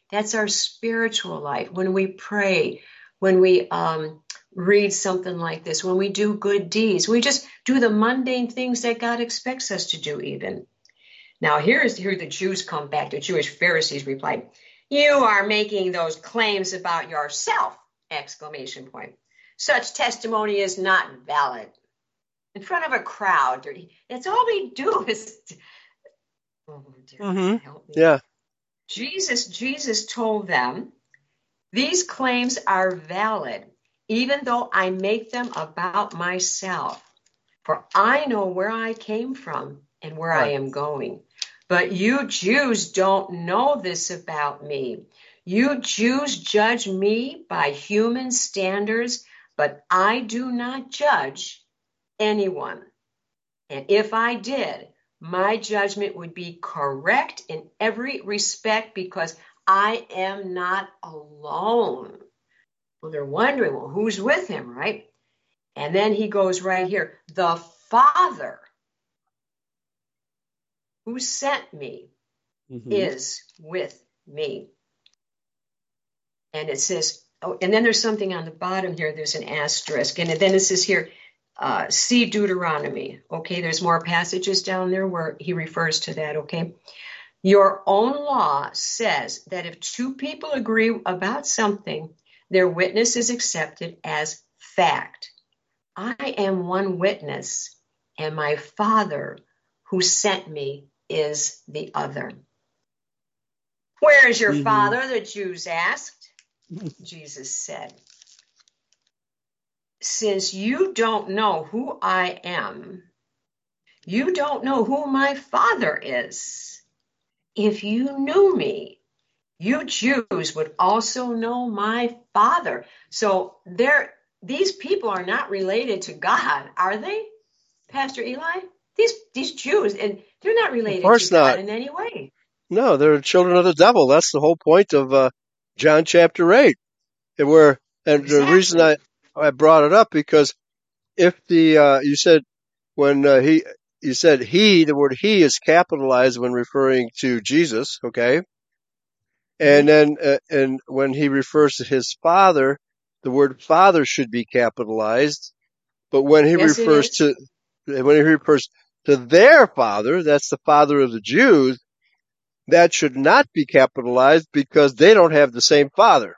[SPEAKER 1] That's our spiritual life. When we pray, when we um, read something like this, when we do good deeds, we just do the mundane things that God expects us to do even. Now, here's here the Jews come back. The Jewish Pharisees replied, "You are making those claims about yourself!" Exclamation point. "Such testimony is not valid." In front of a crowd, that's all they do is, oh dear,
[SPEAKER 2] Mm-hmm.
[SPEAKER 1] help me.
[SPEAKER 2] Yeah.
[SPEAKER 1] Jesus, Jesus told them, "These claims are valid, even though I make them about myself. For I know where I came from and where
[SPEAKER 2] Right.
[SPEAKER 1] I am going. But you Jews don't know this about me. You Jews judge me by human standards, but I do not judge anyone. And if I did, my judgment would be correct in every respect because I am not alone." Well, they're wondering, well, who's with him, right? And then he goes right here, "The Father who sent me
[SPEAKER 2] Mm-hmm.
[SPEAKER 1] is with me." And it says, oh, and then there's something on the bottom here. There's an asterisk. And then it says here, uh, see Deuteronomy. Okay, there's more passages down there where he refers to that, okay? "Your own law says that if two people agree about something, their witness is accepted as fact. I am one witness, and my Father who sent me is the other." "Where is your
[SPEAKER 2] Mm-hmm.
[SPEAKER 1] Father?" the Jews asked. Jesus said, "Since you don't know who I am, you don't know who my Father is. If you knew me, you Jews would also know my Father." So they're, these people are not related to God, are they, Pastor Eli? These these Jews, and they're not related
[SPEAKER 2] Of course
[SPEAKER 1] to God
[SPEAKER 2] not.
[SPEAKER 1] in any way.
[SPEAKER 2] No, they're children of the devil. That's the whole point of uh, John chapter eight. And where, and the reason I,
[SPEAKER 1] Exactly.
[SPEAKER 2] I brought it up because if the uh, you said when uh, he you said he, the word he is capitalized when referring to Jesus, okay? And
[SPEAKER 1] Mhm.
[SPEAKER 2] then uh, and when he refers to his Father, the word Father should be capitalized. But when he
[SPEAKER 1] Yes, it
[SPEAKER 2] refers
[SPEAKER 1] is.
[SPEAKER 2] to when he refers to their Father, that's the Father of the Jews, that should not be capitalized because they don't have the same Father.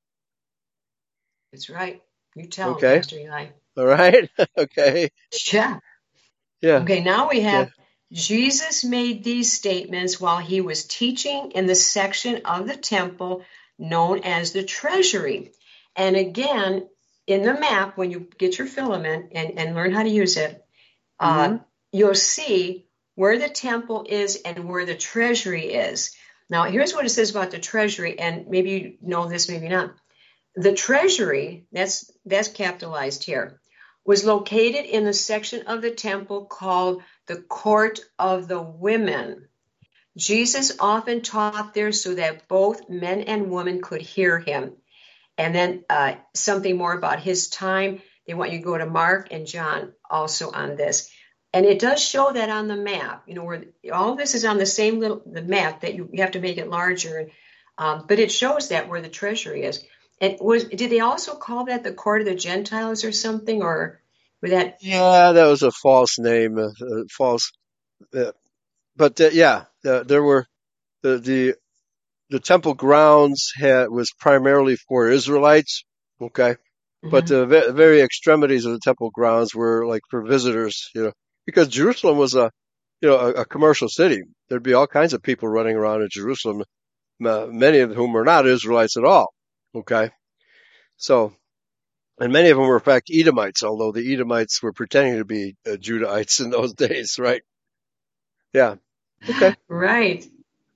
[SPEAKER 1] That's right. You tell him,
[SPEAKER 2] Okay?
[SPEAKER 1] Pastor Eli.
[SPEAKER 2] All right? Okay.
[SPEAKER 1] Yeah.
[SPEAKER 2] Yeah.
[SPEAKER 1] Okay, now we
[SPEAKER 2] Yeah.
[SPEAKER 1] have Jesus made these statements while he was teaching in the section of the temple known as the treasury. And again, in the map, when you get your filament and, and learn how to use it,
[SPEAKER 2] Mm-hmm.
[SPEAKER 1] uh, you'll see where the temple is and where the treasury is. Now, here's what it says about the treasury, and maybe you know this, maybe not. The treasury, that's that's capitalized here, was located in the section of the temple called the Court of the Women. Jesus often taught there so that both men and women could hear him. And then uh, something more about his time. They want you to go to Mark and John also on this. And it does show that on the map, you know, where all this is on the same little the map that you, you have to make it larger. Um, but it shows that where the treasury is. And was did they also call that the court of the Gentiles or something, or were that?
[SPEAKER 2] Yeah, that was a false name, uh, uh, false. Uh, but uh, yeah, uh, there were the the the temple grounds had was primarily for Israelites. Okay, but
[SPEAKER 1] Mhm.
[SPEAKER 2] the ve- very extremities of the temple grounds were like for visitors. You know, because Jerusalem was a you know a, a commercial city. There'd be all kinds of people running around in Jerusalem, uh, many of whom were not Israelites at all. Okay, so. And many of them were, in fact, Edomites, although the Edomites were pretending to be uh, Judahites in those days, right? Yeah. Okay.
[SPEAKER 1] Right.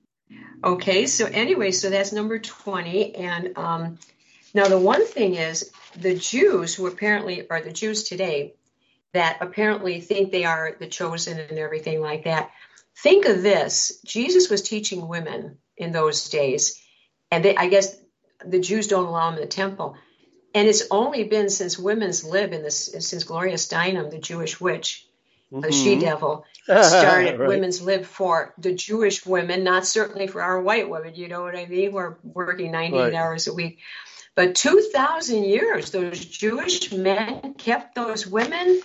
[SPEAKER 1] Okay. So anyway, so that's number twenty. And um, now the one thing is the Jews who apparently are the Jews today that apparently think they are the chosen and everything like that. Think of this. Jesus was teaching women in those days, and they, I guess the Jews don't allow them in the temple. And it's only been since women's lib in this, since Gloria Steinem, the Jewish witch, a she-devil,
[SPEAKER 2] Mm-hmm.
[SPEAKER 1] started
[SPEAKER 2] Right.
[SPEAKER 1] Women's Lib for the Jewish women, not certainly for our white women, you know what I mean? We're working ninety-eight
[SPEAKER 2] Right.
[SPEAKER 1] hours a week. But two thousand years, those Jewish men kept those women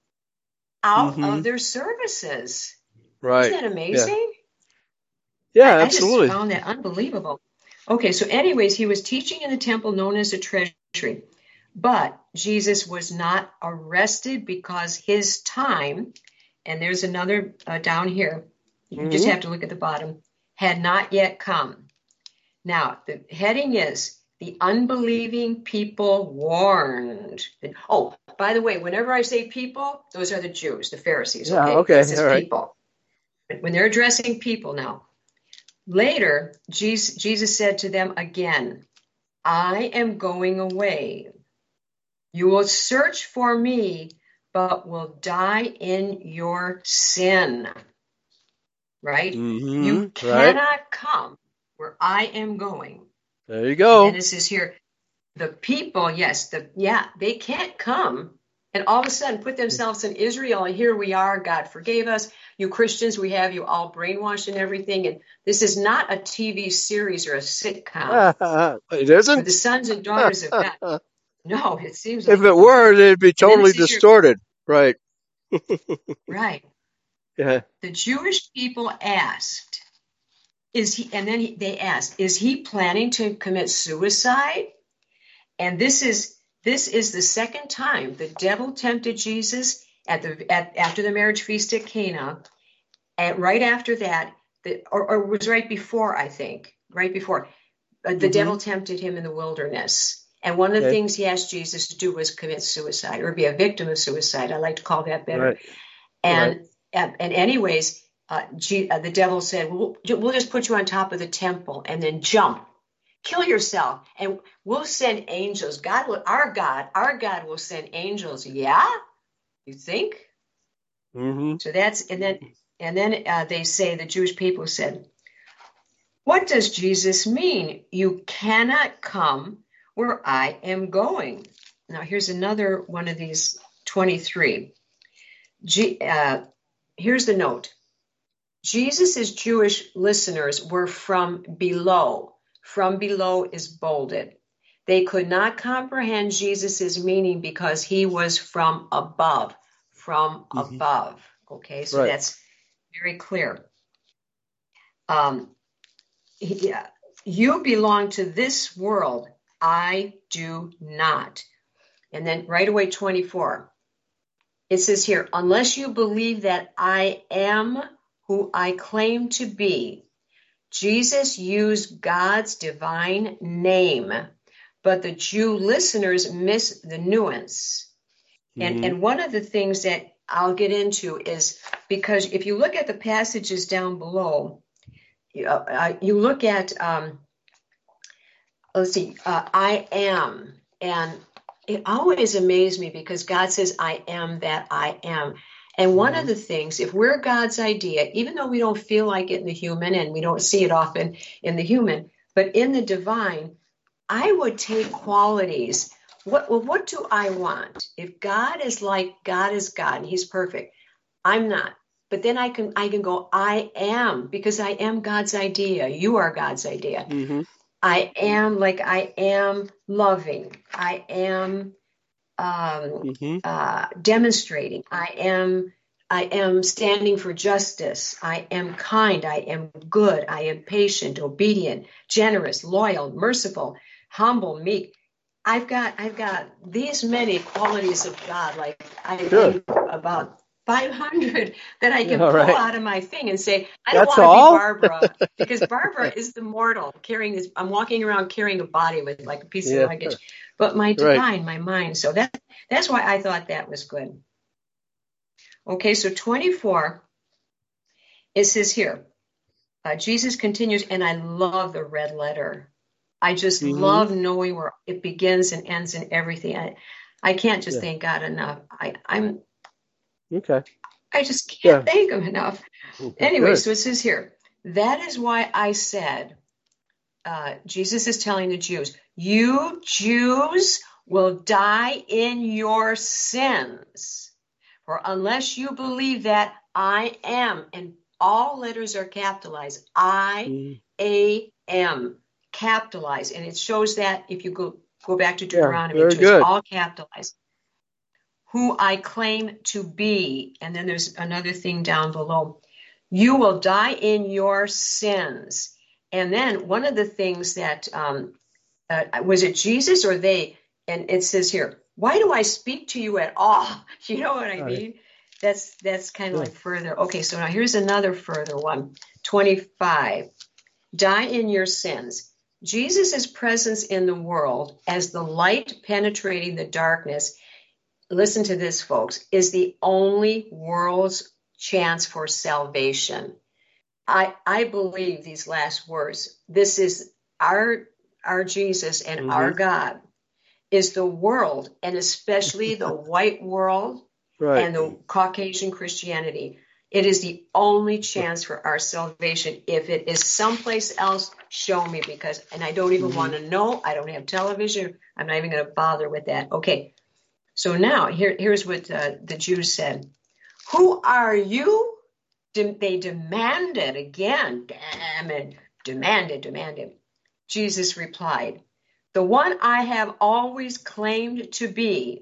[SPEAKER 1] out
[SPEAKER 2] Mm-hmm.
[SPEAKER 1] of their services.
[SPEAKER 2] Right.
[SPEAKER 1] Isn't that amazing?
[SPEAKER 2] Yeah,
[SPEAKER 1] I, I
[SPEAKER 2] absolutely.
[SPEAKER 1] just found that unbelievable. Okay, so anyways, he was teaching in the temple known as the treasury. But Jesus was not arrested because his time, and there's another uh, down here, you
[SPEAKER 2] Mm-hmm.
[SPEAKER 1] just have to look at the bottom, had not yet come. Now, the heading is the unbelieving people warned. Oh, by the way, whenever I say people, those are the Jews, the Pharisees,
[SPEAKER 2] Yeah,
[SPEAKER 1] okay?
[SPEAKER 2] okay,
[SPEAKER 1] It says
[SPEAKER 2] all right.
[SPEAKER 1] people. When they're addressing people now. Later, Jesus, Jesus said to them again, I am going away. You will search for me, but will die in your sin. Right?
[SPEAKER 2] Mm-hmm.
[SPEAKER 1] You
[SPEAKER 2] Right.
[SPEAKER 1] cannot come where I am going.
[SPEAKER 2] There you go.
[SPEAKER 1] And then it says here, the people, yes, the yeah, they can't come and all of a sudden put themselves in Israel, and here we are, God forgave us. You Christians, we have you all brainwashed and everything. And this is not a T V series or a sitcom.
[SPEAKER 2] It isn't?
[SPEAKER 1] For the sons and daughters of God. No, it seems like
[SPEAKER 2] If it were, it'd be totally distorted. Your... Right.
[SPEAKER 1] Right.
[SPEAKER 2] Yeah.
[SPEAKER 1] The Jewish people asked, is he, and then he, they asked, is he planning to commit suicide? And this is this is the second time the devil tempted Jesus at the at after the marriage feast at Cana, and right after that, the, or, or it was right before, I think, right before, uh, the mm-hmm. devil tempted him in the wilderness. And one of the okay. things he asked Jesus to do was commit suicide or be a victim of suicide. I like to call that better.
[SPEAKER 2] Right.
[SPEAKER 1] And,
[SPEAKER 2] right.
[SPEAKER 1] and and anyways, uh, G, uh, the devil said, well, we'll just put you on top of the temple and then jump. Kill yourself, and we'll send angels. God will, our God, our God will send angels. Yeah, you think?
[SPEAKER 2] Mm-hmm.
[SPEAKER 1] So that's and then and then uh, they say the Jewish people said, "What does Jesus mean? You cannot come where I am going." Now here's another one of these twenty-three. G, uh, here's the note: Jesus's Jewish listeners were from below. From below is bolded. They could not comprehend Jesus's meaning because he was from above, from mm-hmm. above. Okay, so right. that's very clear. Um, yeah, you belong to this world. I do not. And then right away, twenty-four. It says here, unless you believe that I am who I claim to be. Jesus used God's divine name, but the Jew listeners miss the nuance. Mm-hmm. And, and one of the things that I'll get into is because if you look at the passages down below, you, uh, you look at, um, let's see, uh, I am. And it always amazed me because God says, I am that I am. And one mm-hmm. of the things, if we're God's idea, even though we don't feel like it in the human and we don't see it often in the human, but in the divine, I would take qualities. What, well, what do I want? If God is like God is God and he's perfect, I'm not. But then I can I can go, I am, because I am God's idea. You are God's idea. Mm-hmm. I am like I am loving. I am Um, mm-hmm. uh, demonstrating. I am, I am standing for justice. I am kind. I am good. I am patient, obedient, generous, loyal, merciful, humble, meek. I've got, I've got these many qualities of God. Like I sure. think about five hundred that I can all pull right. out of my thing and say, I don't want to be Barbara because Barbara is the mortal carrying this. I'm walking around carrying a body with like a piece yeah. of luggage. But my divine, right. my mind. So that that's why I thought that was good. Okay, so twenty-four, it says here, uh, Jesus continues, and I love the red letter. I just mm-hmm. love knowing where it begins and ends and everything. I, I can't just yeah. thank God enough. I, I'm
[SPEAKER 2] okay.
[SPEAKER 1] I just can't yeah. thank him enough.
[SPEAKER 2] Okay,
[SPEAKER 1] anyway,
[SPEAKER 2] good.
[SPEAKER 1] So it says here, that is why I said, uh, Jesus is telling the Jews, you Jews will die in your sins. For unless you believe that I am, and all letters are capitalized, I, A, M, capitalized. And it shows that if you go, go back to Deuteronomy,
[SPEAKER 2] yeah,
[SPEAKER 1] too,
[SPEAKER 2] good.
[SPEAKER 1] it's all capitalized. Who I claim to be. And then there's another thing down below. You will die in your sins. And then one of the things that, um, uh, was it Jesus or they? And it says here, why do I speak to you at all? You know what I mean? That's that's kind of
[SPEAKER 2] Yeah.
[SPEAKER 1] like further. Okay, so now here's another further one. twenty-five. Die in your sins. Jesus' presence in the world as the light penetrating the darkness, listen to this, folks, is the only world's chance for salvation. I I believe these last words. This is our our Jesus and
[SPEAKER 2] Mm-hmm.
[SPEAKER 1] our God is the world, and especially the white world
[SPEAKER 2] Right.
[SPEAKER 1] and the Caucasian Christianity. It is the only chance for our salvation. If it is someplace else, show me, because, and I don't even
[SPEAKER 2] Mm-hmm.
[SPEAKER 1] want to know. I don't have television. I'm not even going to bother with that. Okay. So now here, here's what uh, the Jews said. Who are you? De- they demanded again. Damn it. Demanded, demanded. Jesus replied, the one I have always claimed to be.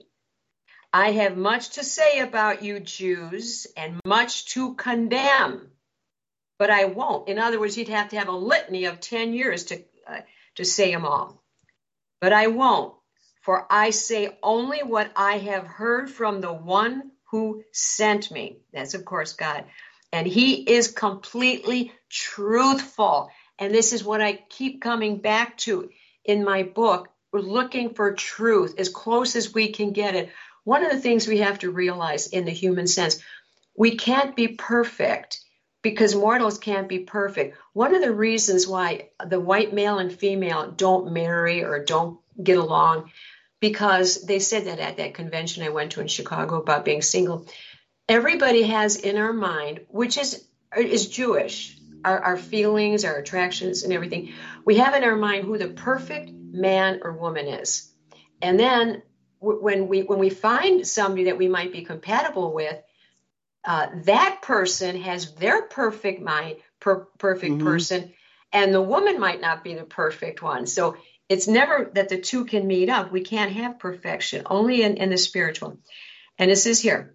[SPEAKER 1] I have much to say about you Jews and much to condemn, but I won't. In other words, you'd have to have a litany of ten years to uh, to say them all. But I won't, for I say only what I have heard from the one who sent me. That's, of course, God. And he is completely truthful. And this is what I keep coming back to in my book. We're looking for truth as close as we can get it. One of the things we have to realize in the human sense, we can't be perfect because mortals can't be perfect. One of the reasons why the white male and female don't marry or don't get along, because they said that at that convention I went to in Chicago about being single. Everybody has in our mind, which is is Jewish, our, our feelings, our attractions and everything. We have in our mind who the perfect man or woman is. And then when we when we find somebody that we might be compatible with, uh, that person has their perfect mind, per, perfect
[SPEAKER 2] Mm-hmm.
[SPEAKER 1] person, and the woman might not be the perfect one. So it's never that the two can meet up. We can't have perfection, only in, in the spiritual. And it says here,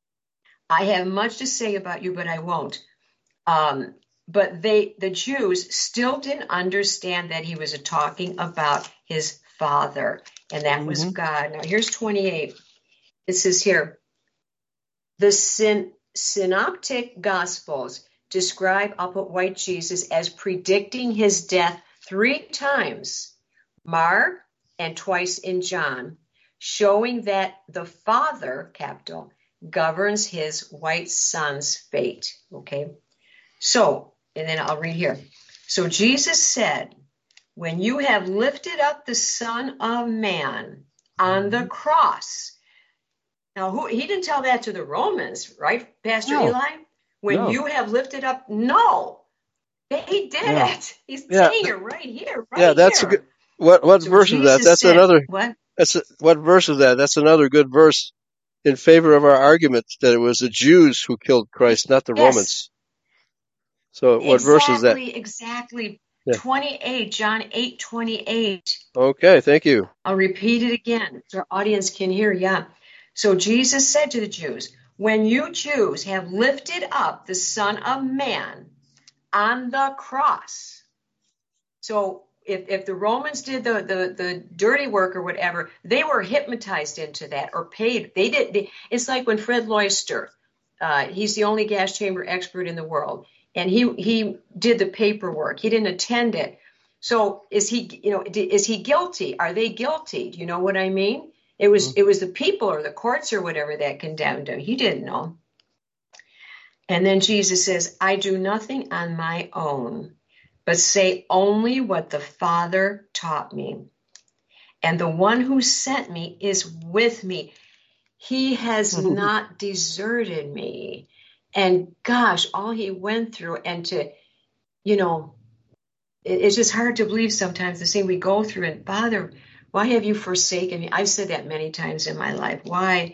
[SPEAKER 1] I have much to say about you, but I won't. Um, but they, the Jews still didn't understand that he was talking about his Father, and that
[SPEAKER 2] Mm-hmm.
[SPEAKER 1] was God. Now here's twenty-eight. It says here, the syn- synoptic gospels describe White Jesus as predicting his death three times, Mark and twice in John, showing that the Father, capital, governs his white son's fate. Okay. So, and then I'll read here. So Jesus said, when you have lifted up the Son of Man on the cross. Now, who, he didn't tell that to the Romans, right, Pastor
[SPEAKER 2] No.
[SPEAKER 1] Eli? When
[SPEAKER 2] No.
[SPEAKER 1] you have lifted up, no, they did
[SPEAKER 2] Yeah.
[SPEAKER 1] it. He's
[SPEAKER 2] Yeah.
[SPEAKER 1] saying it right here, right
[SPEAKER 2] Yeah, that's
[SPEAKER 1] here.
[SPEAKER 2] a good. What what
[SPEAKER 1] So
[SPEAKER 2] verse is that?
[SPEAKER 1] Jesus
[SPEAKER 2] That's
[SPEAKER 1] said,
[SPEAKER 2] another.
[SPEAKER 1] what?
[SPEAKER 2] That's a, what verse is that? That's another good verse in favor of our argument that it was the Jews who killed Christ, not the
[SPEAKER 1] Yes.
[SPEAKER 2] Romans. So what verse is that?
[SPEAKER 1] Exactly, exactly.
[SPEAKER 2] Yeah.
[SPEAKER 1] twenty-eight, John eight twenty-eight.
[SPEAKER 2] Okay, thank you.
[SPEAKER 1] I'll repeat it again so our audience can hear. Yeah. So Jesus said to the Jews, when you Jews have lifted up the Son of Man on the cross. So if, if the Romans did the, the, the dirty work or whatever, they were hypnotized into that or paid. They did. They, it's like when Fred Loister, uh, he's the only gas chamber expert in the world. And he, he did the paperwork. He didn't attend it. So is he, you know, is he guilty? Are they guilty? Do you know what I mean? It was, it was the people or the courts or whatever that condemned him. He didn't know. And then Jesus says, I do nothing on my own, but say only what the Father taught me. And the one who sent me is with me. He has not deserted me. And gosh, all he went through, and to, you know, it, it's just hard to believe sometimes the thing we go through. And Father, why have you forsaken me? I've said that many times in my life. Why?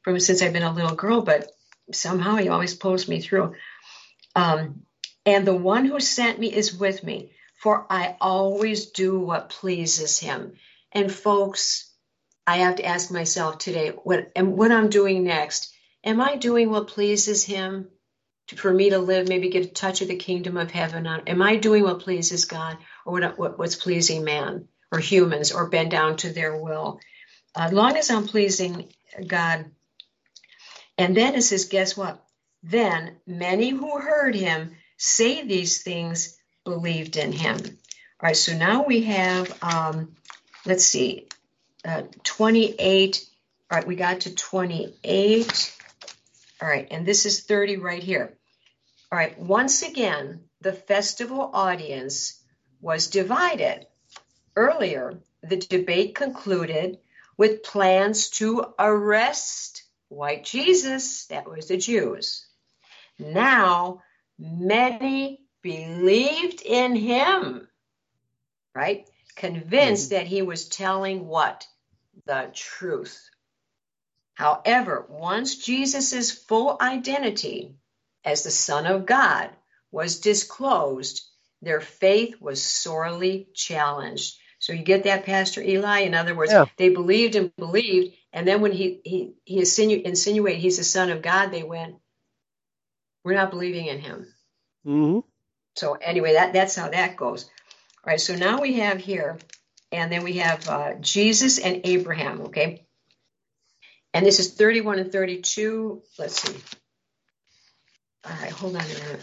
[SPEAKER 1] from since I've been a little girl, but somehow he always pulls me through. Um, and the one who sent me is with me, for I always do what pleases him. And folks, I have to ask myself today, what and what I'm doing next, am I doing what pleases him to, for me to live, maybe get a touch of the kingdom of heaven? On, am I doing what pleases God, or what, what, what's pleasing man or humans, or bend down to their will? As long as I'm pleasing God. And then it says, guess what? Then many who heard him say these things believed in him. All right, so now we have, um, let's see, uh, twenty-eight. All right, we got to twenty-eight. All right, and this is thirty right here. All right, once again, the festival audience was divided. Earlier, the debate concluded with plans to arrest white Jesus. That was the Jews. Now, many believed in him, right? Convinced that he was telling what? The truth. However, once Jesus' full identity as the Son of God was disclosed, their faith was sorely challenged. So you get that, Pastor Eli? In other words,
[SPEAKER 2] Yeah.
[SPEAKER 1] they believed and believed, and then when he he he insinu- insinuated he's the Son of God, they went, we're not believing in him.
[SPEAKER 2] Mm-hmm.
[SPEAKER 1] So anyway, that, that's how that goes. All right, so now we have here, and then we have uh, Jesus and Abraham, okay? And this is thirty-one and thirty-two. Let's see. All right, hold on a minute.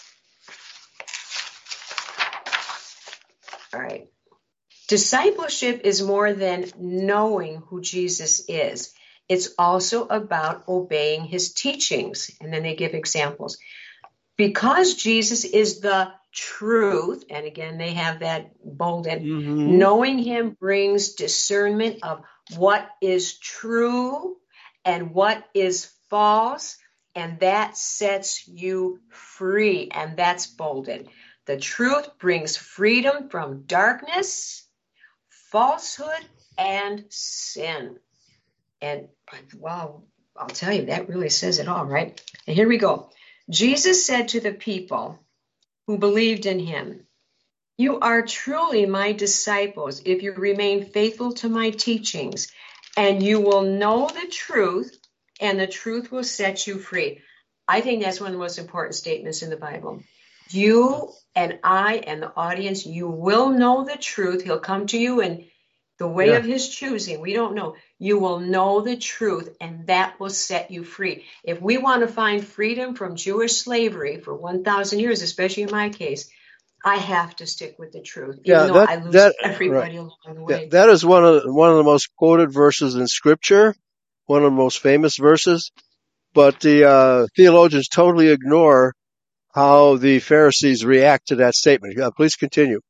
[SPEAKER 1] All right. Discipleship is more than knowing who Jesus is. It's also about obeying his teachings. And then they give examples. Because Jesus is the truth, and again, they have that bolded,
[SPEAKER 2] Mm-hmm.
[SPEAKER 1] knowing him brings discernment of what is true and what is false, and that sets you free, and that's bolded. The truth brings freedom from darkness, falsehood, and sin. And wow, I'll tell you, that really says it all, right? And here we go. Jesus said to the people who believed in him, you are truly my disciples if you remain faithful to my teachings, and you will know the truth, and the truth will set you free. I think that's one of the most important statements in the Bible. You and I and the audience, you will know the truth. He'll come to you in the way
[SPEAKER 2] Yeah.
[SPEAKER 1] of his choosing. We don't know. You will know the truth, and that will set you free. If we want to find freedom from Jewish slavery for one thousand years, especially in my case, I have to stick with the truth, even
[SPEAKER 2] Yeah,
[SPEAKER 1] though
[SPEAKER 2] that
[SPEAKER 1] I lose
[SPEAKER 2] that
[SPEAKER 1] everybody
[SPEAKER 2] right.
[SPEAKER 1] along the
[SPEAKER 2] Yeah,
[SPEAKER 1] way.
[SPEAKER 2] that is one of one of the most quoted verses in Scripture, one of the most famous verses. But the uh, theologians totally ignore how the Pharisees react to that statement. Yeah, please continue.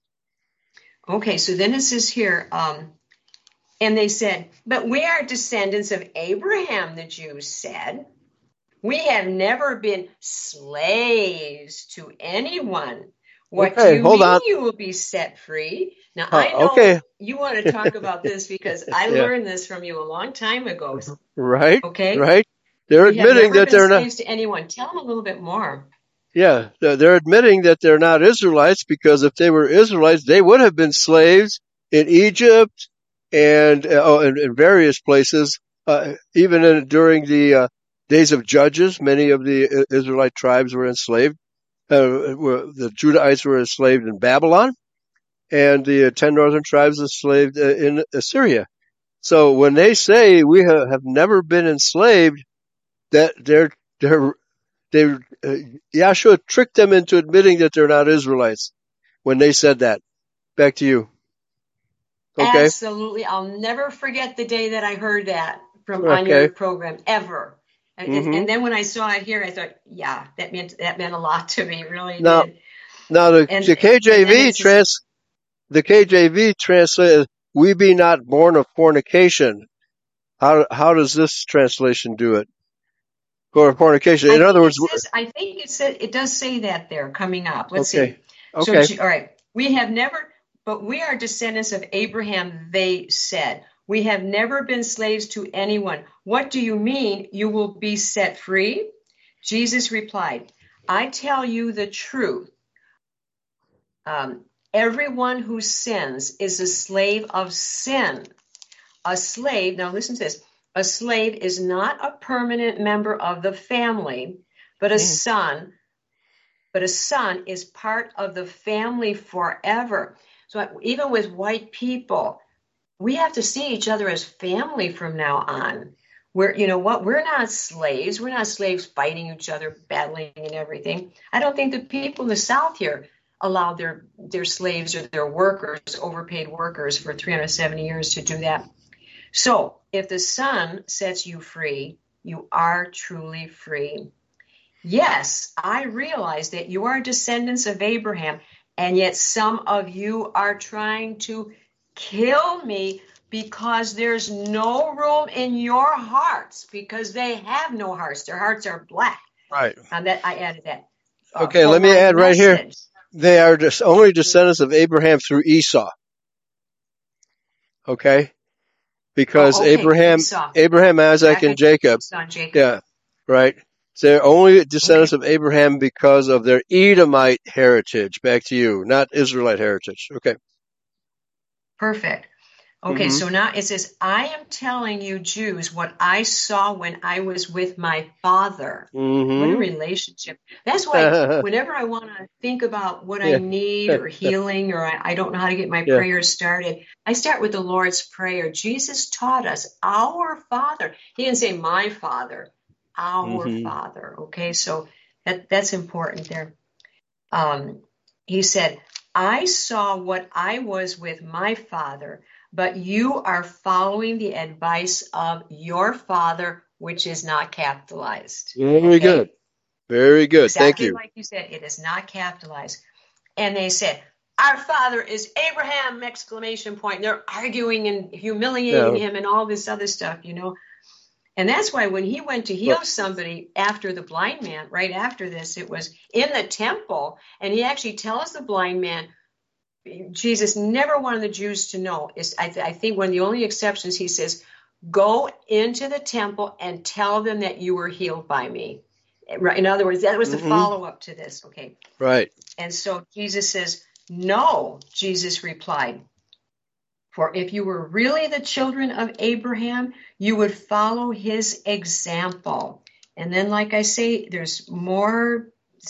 [SPEAKER 1] Okay, so then it says here, um, and they said, but we are descendants of Abraham, the Jews said. We have never been slaves to anyone. What
[SPEAKER 2] Okay,
[SPEAKER 1] do you
[SPEAKER 2] hold
[SPEAKER 1] mean
[SPEAKER 2] on.
[SPEAKER 1] you will be set free? Now,
[SPEAKER 2] Uh,
[SPEAKER 1] I know
[SPEAKER 2] okay,
[SPEAKER 1] you want to talk about this because I
[SPEAKER 2] yeah,
[SPEAKER 1] learned this from you a long time ago,
[SPEAKER 2] right,
[SPEAKER 1] okay?
[SPEAKER 2] right. They're
[SPEAKER 1] We have
[SPEAKER 2] admitting
[SPEAKER 1] never
[SPEAKER 2] that
[SPEAKER 1] been
[SPEAKER 2] they're not.
[SPEAKER 1] slaves to anyone. Tell them a little bit more.
[SPEAKER 2] Yeah, they're they're admitting that they're not Israelites because if they were Israelites, they would have been slaves in Egypt and uh, oh, in, in various places. Uh, even in, during the uh, days of Judges, many of the Israelite tribes were enslaved. Uh, were, the Judahites were enslaved in Babylon, and the uh, ten northern tribes enslaved uh, in Assyria. So when they say we have, have never been enslaved, that they're they're they uh, Yahshua tricked them into admitting that they're not Israelites when they said that. Back to you. Okay.
[SPEAKER 1] Absolutely. I'll never forget the day that I heard that from on
[SPEAKER 2] Okay.
[SPEAKER 1] your program, ever. And,
[SPEAKER 2] Mm-hmm.
[SPEAKER 1] and then when I saw it here, I thought, yeah, that meant that meant a lot to me. It really
[SPEAKER 2] Now,
[SPEAKER 1] did.
[SPEAKER 2] now the,
[SPEAKER 1] And,
[SPEAKER 2] the K J
[SPEAKER 1] and then
[SPEAKER 2] V
[SPEAKER 1] it's just,
[SPEAKER 2] trans the K J V translates "We be not born of fornication." How how does this translation do it? Or fornication.
[SPEAKER 1] I
[SPEAKER 2] In other
[SPEAKER 1] think it
[SPEAKER 2] words,
[SPEAKER 1] says, I think it said, it does say that there coming up. Let's
[SPEAKER 2] okay,
[SPEAKER 1] see.
[SPEAKER 2] okay,
[SPEAKER 1] So, all right. We have never, but we are descendants of Abraham, they said. We have never been slaves to anyone. What do you mean you will be set free? Jesus replied, I tell you the truth. Um, everyone who sins is a slave of sin. A slave, now listen to this, a slave is not a permanent member of the family, but a
[SPEAKER 2] Mm.
[SPEAKER 1] son, but a son is part of the family forever. So even with white people, we have to see each other as family from now on. We're, you know what, we're not slaves. We're not slaves fighting each other, battling and everything. I don't think the people in the South here allow their, their slaves or their workers, overpaid workers for three hundred seventy years to do that. So if the Son sets you free, you are truly free. Yes, I realize that you are descendants of Abraham, and yet some of you are trying to kill me because there's no room in your hearts, because they have no hearts. Their hearts are black.
[SPEAKER 2] Right.
[SPEAKER 1] And that I added that. Uh,
[SPEAKER 2] Okay,
[SPEAKER 1] for
[SPEAKER 2] let me
[SPEAKER 1] my
[SPEAKER 2] add right here.
[SPEAKER 1] message.
[SPEAKER 2] They are just only descendants of Abraham through Esau. Okay? Because
[SPEAKER 1] Oh, okay,
[SPEAKER 2] Abraham,
[SPEAKER 1] Esau.
[SPEAKER 2] Abraham, Isaac, and Jacob,
[SPEAKER 1] Son Jacob.
[SPEAKER 2] yeah, right? They're only descendants
[SPEAKER 1] Okay.
[SPEAKER 2] of Abraham because of their Edomite heritage. Back to you, not Israelite heritage. Okay.
[SPEAKER 1] Perfect. Okay,
[SPEAKER 2] Mhm.
[SPEAKER 1] so now it says, I am telling you Jews what I saw when I was with my father. What a
[SPEAKER 2] Mhm.
[SPEAKER 1] relationship. That's why whenever I want to think about what I
[SPEAKER 2] Yeah.
[SPEAKER 1] need or healing, or I, I don't know how to get my
[SPEAKER 2] Yeah.
[SPEAKER 1] prayers started, I start with the Lord's Prayer. Jesus taught us, our Father. He didn't say my Father, our
[SPEAKER 2] Mhm.
[SPEAKER 1] Father. Okay, so that, that's important there. Um, he said, I saw what I was with my father, but you are following the advice of your father, which is not capitalized.
[SPEAKER 2] Very
[SPEAKER 1] Okay?
[SPEAKER 2] good. Very good. Thank
[SPEAKER 1] Exactly
[SPEAKER 2] you.
[SPEAKER 1] like you said, it is not capitalized. And they said, our father is Abraham, exclamation point. They're arguing and humiliating
[SPEAKER 2] Yeah.
[SPEAKER 1] him and all this other stuff, you know. And that's why when he went to heal somebody after the blind man, right after this, it was in the temple. And he actually tells the blind man, Jesus never wanted the Jews to know. Is I, th- I think one of the only exceptions, he says, go into the temple and tell them that you were healed by me. Right. In other words, that was the
[SPEAKER 2] Mhm.
[SPEAKER 1] follow-up to this. Okay.
[SPEAKER 2] Right.
[SPEAKER 1] And so Jesus says, no, Jesus replied. For if you were really the children of Abraham, you would follow his example. And then, like I say, there's more.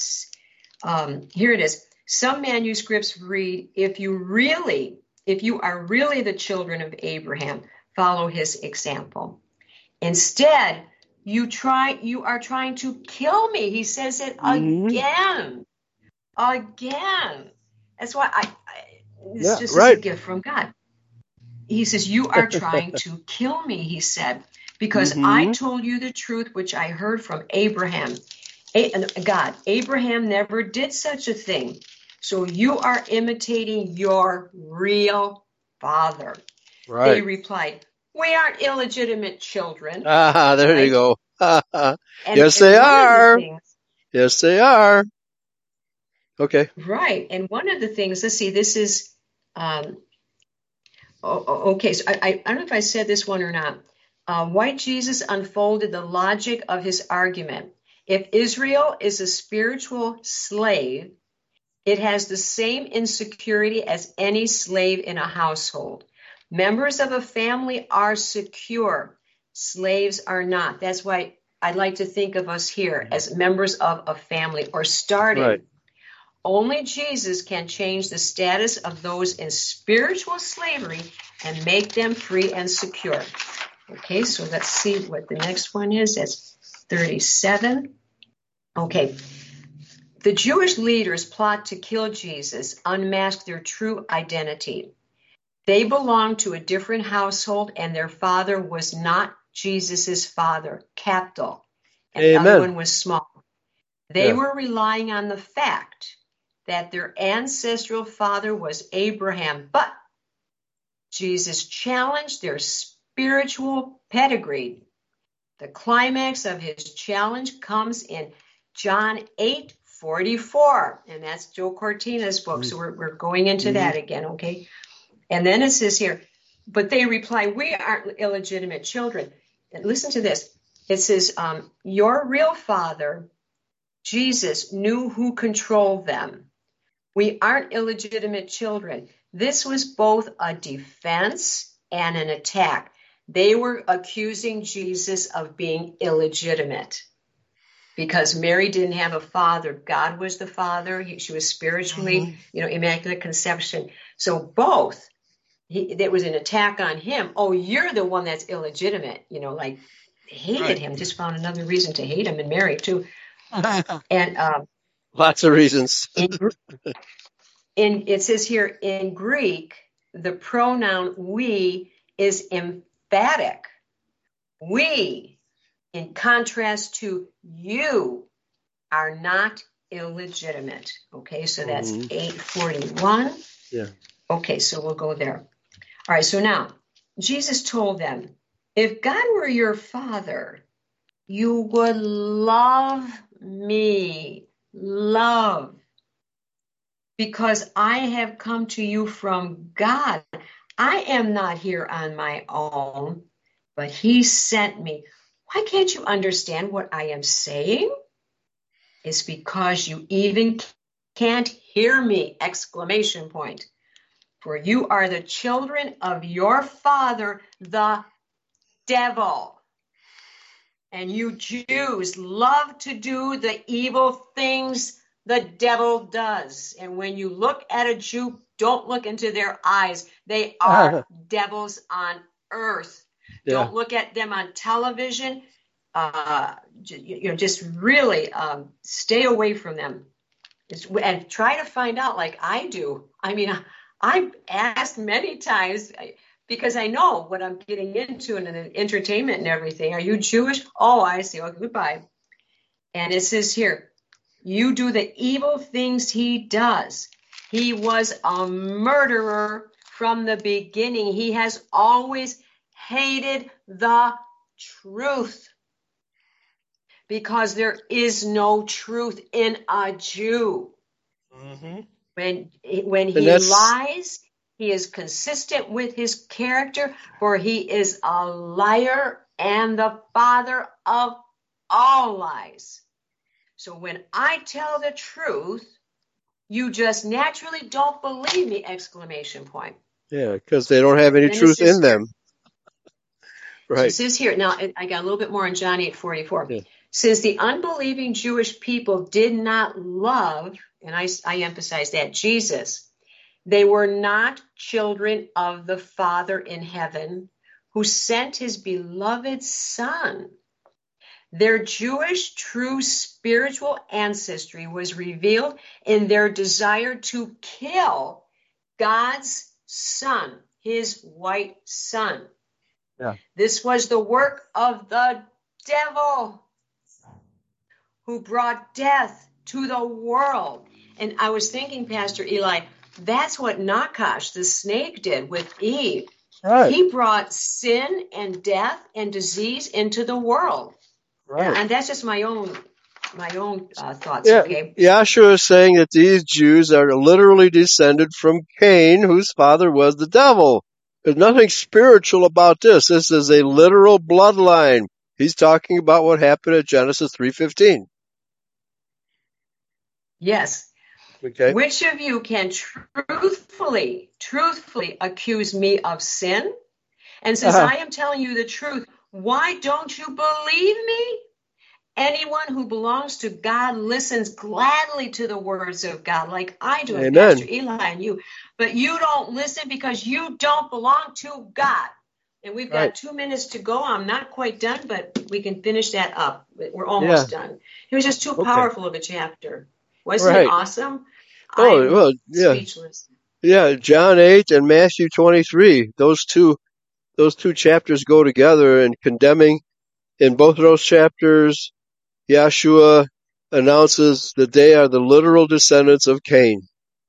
[SPEAKER 1] Um, here it is. Some manuscripts read, if you really, if you are really the children of Abraham, follow his example. Instead, you try, you are trying to kill me. He says it
[SPEAKER 2] Mhm.
[SPEAKER 1] again, again. That's why I, I this
[SPEAKER 2] Yeah.
[SPEAKER 1] just is a
[SPEAKER 2] Right.
[SPEAKER 1] gift from God. He says, you are trying to kill me, he said, because I
[SPEAKER 2] Mhm.
[SPEAKER 1] told you the truth, which I heard from Abraham. A- God, Abraham never did such a thing. So you are imitating your real father. They
[SPEAKER 2] Right.
[SPEAKER 1] replied, we aren't illegitimate children,
[SPEAKER 2] Ah, there
[SPEAKER 1] right?
[SPEAKER 2] you go.
[SPEAKER 1] And,
[SPEAKER 2] Yes,
[SPEAKER 1] and
[SPEAKER 2] they
[SPEAKER 1] one of the
[SPEAKER 2] are.
[SPEAKER 1] things,
[SPEAKER 2] Yes, they are. Okay.
[SPEAKER 1] right, and one of the things, let's see, this is, um, oh, oh, okay, so I, I, I don't know if I said this one or not. Uh, White Jesus unfolded the logic of his argument. If Israel is a spiritual slave, it has the same insecurity as any slave in a household. Members of a family are secure. Slaves are not. That's why I'd like to think of us here as members of a family or starting.
[SPEAKER 2] Right.
[SPEAKER 1] Only Jesus can change the status of those in spiritual slavery and make them free and secure. Okay, so let's see what the next one is. That's thirty-seven. Okay. The Jewish leaders plot to kill Jesus, unmask their true identity. They belonged to a different household, and their father was not Jesus's father, capital, and the other
[SPEAKER 2] Amen.
[SPEAKER 1] one was small. They
[SPEAKER 2] Yeah.
[SPEAKER 1] were relying on the fact that their ancestral father was Abraham, but Jesus challenged their spiritual pedigree. The climax of his challenge comes in John eight forty-four, and that's Joe Cortina's book, so we're, we're going into
[SPEAKER 2] Mhm.
[SPEAKER 1] that again, okay? And then it says here, but they reply, we aren't illegitimate children. And listen to this. It says, um, your real father, Jesus, knew who controlled them. We aren't illegitimate children. This was both a defense and an attack. They were accusing Jesus of being illegitimate because Mary didn't have a father. God was the father. He, she was spiritually, mm-hmm. you know, immaculate conception. So both, he, there was an attack on him. Oh, you're the one that's illegitimate. You know, like hated right. him. Just found another reason to hate him, and Mary too. and um,
[SPEAKER 2] lots of reasons.
[SPEAKER 1] in, in it says here in Greek, the pronoun we is emphatic. We, in contrast to you, are not illegitimate. Okay, so that's mm-hmm. eight forty-one.
[SPEAKER 2] Yeah.
[SPEAKER 1] Okay, so we'll go there. All right, so now, Jesus told them, if God were your father, you would love me. Love. Because I have come to you from God. I am not here on my own, but he sent me. Why can't you understand what I am saying? It's because you even can't hear me! Exclamation point. For you are the children of your father, the devil. And you Jews love to do the evil things the devil does. And when you look at a Jew, don't look into their eyes. They are uh-huh. devils on earth. Yeah. Don't look at them on television. Uh, you know, just really um, stay away from them. And try to find out like I do. I mean, I've asked many times because I know what I'm getting into in an entertainment and everything. Are you Jewish? Oh, I see. Okay, goodbye. And it says here, you do the evil things he does. He was a murderer from the beginning. He has always hated the truth because there is no truth in a Jew.
[SPEAKER 2] Mm-hmm.
[SPEAKER 1] When, when he lies, he is consistent with his character, for he is a liar and the father of all lies. So when I tell the truth, you just naturally don't believe me! Exclamation point.
[SPEAKER 2] Yeah, because they don't have any truth in them. Right.
[SPEAKER 1] So it says here, now I got a little bit more in John eight forty-four. Yeah. Since the unbelieving Jewish people did not love, and I, I emphasize that, Jesus, they were not children of the Father in heaven who sent his beloved Son. Their Jewish true spiritual ancestry was revealed in their desire to kill God's Son, his white Son.
[SPEAKER 2] Yeah.
[SPEAKER 1] This was the work of the devil who brought death to the world. And I was thinking, Pastor Eli, that's what Nakash, the snake, did with Eve.
[SPEAKER 2] Right.
[SPEAKER 1] He brought sin and death and disease into the world.
[SPEAKER 2] Right.
[SPEAKER 1] And that's just my own my own uh, thoughts,
[SPEAKER 2] yeah.
[SPEAKER 1] okay?
[SPEAKER 2] Yahshua is saying that these Jews are literally descended from Cain, whose father was the devil. There's nothing spiritual about this. This is a literal bloodline. He's talking about what happened at Genesis three fifteen.
[SPEAKER 1] Yes.
[SPEAKER 2] Okay.
[SPEAKER 1] Which of you can truthfully, truthfully accuse me of sin? And since uh-huh. I am telling you the truth, why don't you believe me? Anyone who belongs to God listens gladly to the words of God, like I do, and Pastor Eli and you. But you don't listen because you don't belong to God. And we've got right. two minutes to go. I'm not quite done, but we can finish that up. We're almost yeah. done. It was just too okay. powerful of a chapter. Wasn't
[SPEAKER 2] right.
[SPEAKER 1] it awesome?
[SPEAKER 2] Oh,
[SPEAKER 1] I'm
[SPEAKER 2] well, yeah.
[SPEAKER 1] speechless.
[SPEAKER 2] Yeah, John eight and Matthew twenty-three. Those two, those two chapters go together in condemning. In both of those chapters, Yahshua announces that they are the literal descendants of Cain.